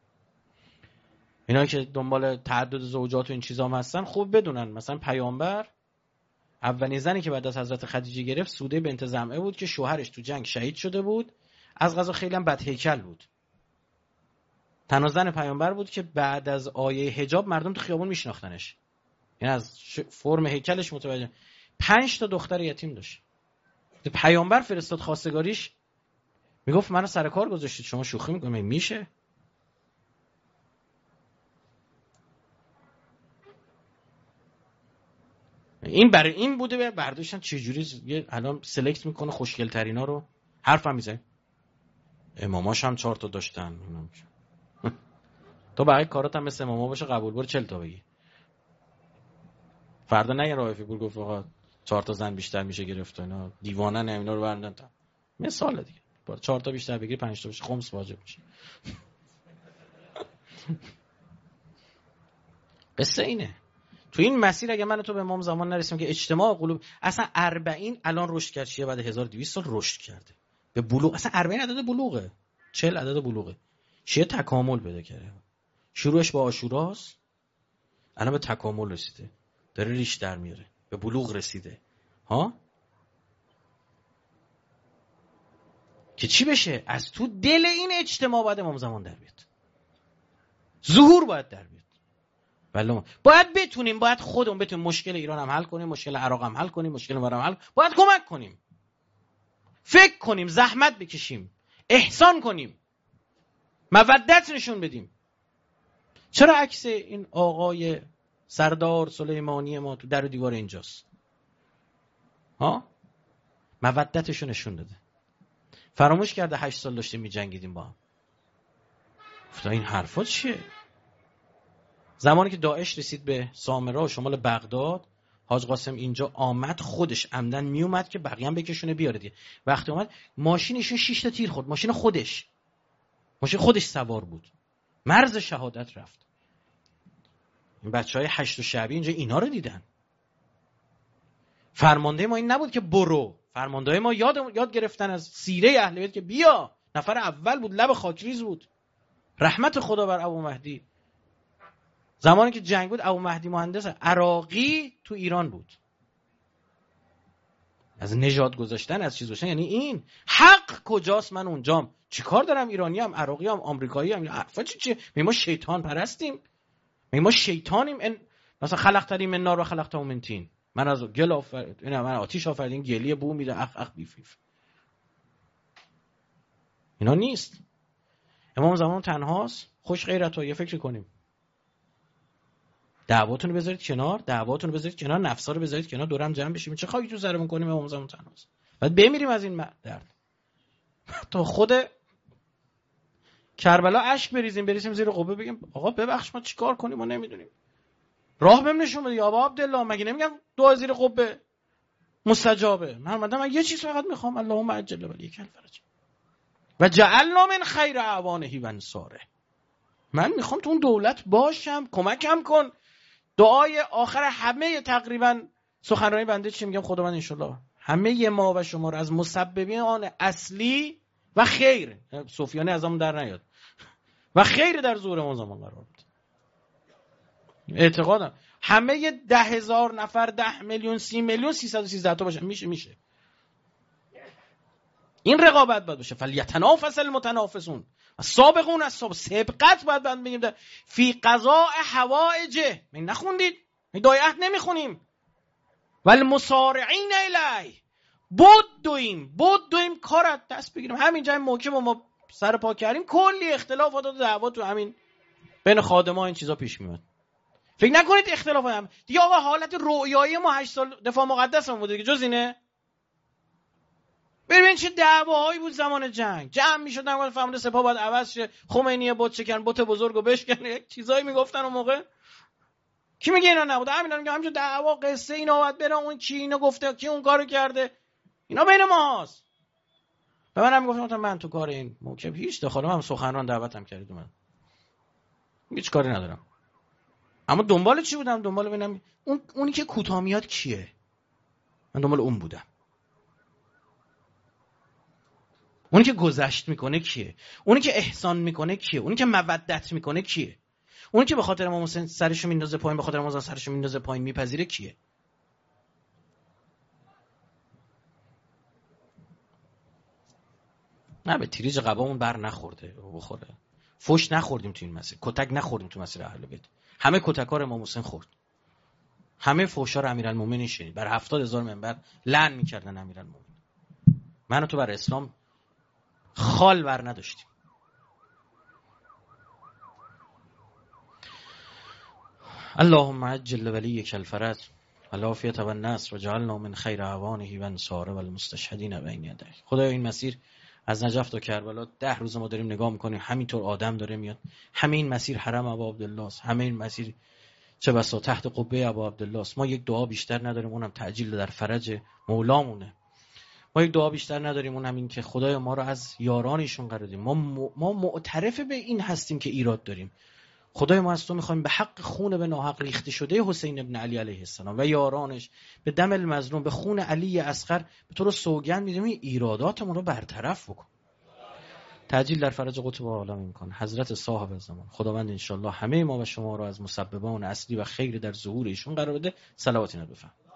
اینا که دنبال تعدد زوجات و این چیزا هم هستن خوب بدونن مثلا پیامبر اولین زنی که بعد از حضرت خدیجه گرفت سوده بنت زمعه بود که شوهرش تو جنگ شهید شده بود، از قضا خیلی هم بدهیکل بود. تنها زن پیامبر بود که بعد از آیه حجاب مردم تو خیابون میشناختنش، یعنی از فرم هیکلش متوجه. پنج تا دختر یتیم داشت. پیامبر فرستاد خواستگاریش، میگفت منو سر کار گذاشتید شما شوخی میکنید؟ میشه؟ این برای این بوده برداشتن چجوری الان سلکت میکنه خوشگل ترینا رو حرفم میزنه. اماماش هم چهار تا داشتن. تو بقیه کارات هم مثل اماما باشه قبول بر چهل تا بگی. فردا نه یه رایفی بود گفت آقا چهار تا زن بیشتر میشه گرفت اینا دیوانه نه اینا رو برندن تا مثال دیگه با چهار تا بیشتر بگیری پنج تا بشه خمس واجب میشه. قصه اینه. تو این مسیر اگه من تو به امام زمان نرسیم که اجتماع قلوب اصلا اربعین الان رشد کرد، شیعه بعد هزار و دویست سال رشد کرده به بلوغ. اصلا اربعین عدد بلوغه، چهل عدد بلوغه. شیعه تکامل پیدا کرده، شروعش با عاشوراست الان به تکامل رسیده، داره ریش در میاره، به بلوغ رسیده ها. که چی بشه؟ از تو دل این اجتماع باید امام زمان در بیاد، ظهور باید در بیاد. بله باید بتونیم، باید خودمون بتونیم مشکل ایران هم حل کنیم، مشکل عراق هم حل کنیم، مشکل ما هم حل، باید کمک کنیم، فکر کنیم، زحمت بکشیم، احسان کنیم، مودت نشون بدیم. چرا عکس این آقای سردار سلیمانی ما تو در و دیوار اینجاست؟ ها؟ مودتشو نشون داده. فراموش کرده هشت سال داشتیم می جنگیدیم با هم. گفتم این حرفا چیه؟ زمانی که داعش رسید به سامرا و شمال بغداد، حاج قاسم اینجا آمد، خودش عمدن می اومد که بقیه هم بکشونه بیاره دیگه. وقتی اومد ماشینشون شش تا تیر خورد، ماشین خودش ماشین خودش سوار بود، مرز شهادت رفت. این بچهای هشت و شعبی اینجا اینا رو دیدن. فرمانده ما این نبود که برو، فرمانده ما یاد یاد گرفتن از سیره اهل بیت که بیا. نفر اول بود، لب خاکریز بود. رحمت خدا بر ابو مهدی. زمانی که جنگ بود ابو مهدی مهندس عراقی تو ایران بود. از نژاد گذاشتن از چیز گذاشتن یعنی این حق کجاست؟ من اونجام چیکار دارم؟ ایرانی ام، عراقی ام، آمریکایی ام، حرفا چی چی؟ ما شیطان پرستیم؟ ما شیطانیم؟ ان مثلا خلقتنی من نار و خلقته من طین. من از گل آفریدم، من آتش آفریدم، گلی بو میده اخ اخ بیفیف. اینا نیست. امام زمان تنهاست. خوش غیرت‌ها یه فکر کنیم. دعواتونو بذارید کنار، دعواتونو بذارید کنار، نفسا رو بذارید کنار، دورم جمع بشیم. چه خاکی تو سرمون کنیم؟ امام زمان تنهاست. بعد بمیریم از این درد. تا خود کربلا اشک بریزیم، بریزیم زیر قبه بگیم آقا ببخش ما چیکار کنیم ما نمیدونیم. راه بهم نشون بده یا ابا عبدالله. مگه نمیگم دعا زیر قبه مستجابه؟ من اومدم من یه چیز فقط میخوام، اللهم عجل ولیک الفرج و جعلنا من خیر اعوانه و انصاره. من میخوام تو اون دولت باشم، کمکم کن. دعای آخر همه تقریبا سخنرانی بنده چی میگم؟ خدا من انشالله همه ما و شما رو از مسببین آن اصلی و خیر سفیانی از همون در نیاد و خیر در ظهور ما زمان قرار بده. اعتقادم همه ده هزار نفر ده میلیون سی میلیون سیصد و سیزده تا باشه میشه میشه این رقابت باید باشه. فلیتنافس المتنافسون و سابقون از سابق سبقت باید باید بگیم در فی قضاء حوائجه. می نخوندید؟ می دایعت نمیخونیم. ولی مسارعین الیه بود دویم بود دویم کارت دست بگیریم. همین جای موقع با ما سر پا کردیم کلی اختلافات و دعوا تو همین بین خادما این چیزا پیش میاد. فکر نکنید اختلاف هم دیگه آقا حالت رویایی ما هشت سال دفاع مقدسمون بوده دیگه جز اینه. ببین چه دعواهایی بود زمان جنگ. جمع میشدن گفتن فرمانده سپاه باید عوض شه، خمینی بت شکن بت بزرگو بشکن، یک چیزایی میگفتن اون موقع. کی میگه اینا نبود؟ همینا میگه همینجا دعوا قصه اینا باید بره اون کی اینو گفته کی اون کارو کرده. اینا بین ماست. به منم گفتن من تو کار این موکب هیچ دخالم هم سخنران دعوتم کردید من. هیچ کاری ندارم. اما دنبال چی بودم؟ دنبال ببینم اون اونی که کوتاه میاد کیه. من دنبال اون بودم. اونی که گذشت میکنه کیه؟ اونی که احسان میکنه کیه؟ اونی که مودت میکنه کیه؟ اونی که به خاطر امام حسین سرشو میندازه پایین، به خاطر امام حسین سرشو میندازه پایین میپذیره کیه؟ نه به تیریج قبامون بر نخورده بخوره. فوش نخوردیم تو این مسیر، کتک نخوردیم تو مسیر اهل بیت. همه کتکار امام حسین خورد. همه فوشا رو امیرالمومنین شنید. بر هفتاد هزار منبر لعن میکردن امیرالمومنین. من و تو بر اسلام خال بر نداشتیم. اللهم عجل ولیک الفرج والعافیة والنصر وجعلنا من خیر اعوانه و انصاره والمستشهدین بین یدیه. خدایا این مسیر از نجف تا کربلا ده روز ما داریم نگاه میکنیم، همینطور آدم داره میاد. همین مسیر حرم ابا عبدالله است، همین مسیر چه بسا تحت قبه ابا عبدالله است. ما یک دعا بیشتر نداریم، اونم تعجیل در فرج مولامونه. ما یک دعا بیشتر نداریم، اونم این که خدای ما رو از یارانشون قرار بدیم. ما ما معترف به این هستیم که ایراد داریم. خدای ما از تو میخوایم به حق خون به ناحق ریخته شده حسین ابن علی علیه السلام و یارانش، به دم المظلوم، به خون علی اصغر، به تو رو سوگند میدیم این ایراداتمون رو برطرف بکن. تعجیل در فرج قطب عالم میکنه حضرت صاحب زمان. خداوند انشالله همه ما و شما رو از مسببان اصلی و خیر در ظهور ایشون قرار بده. صلوات نبی بفرمایید.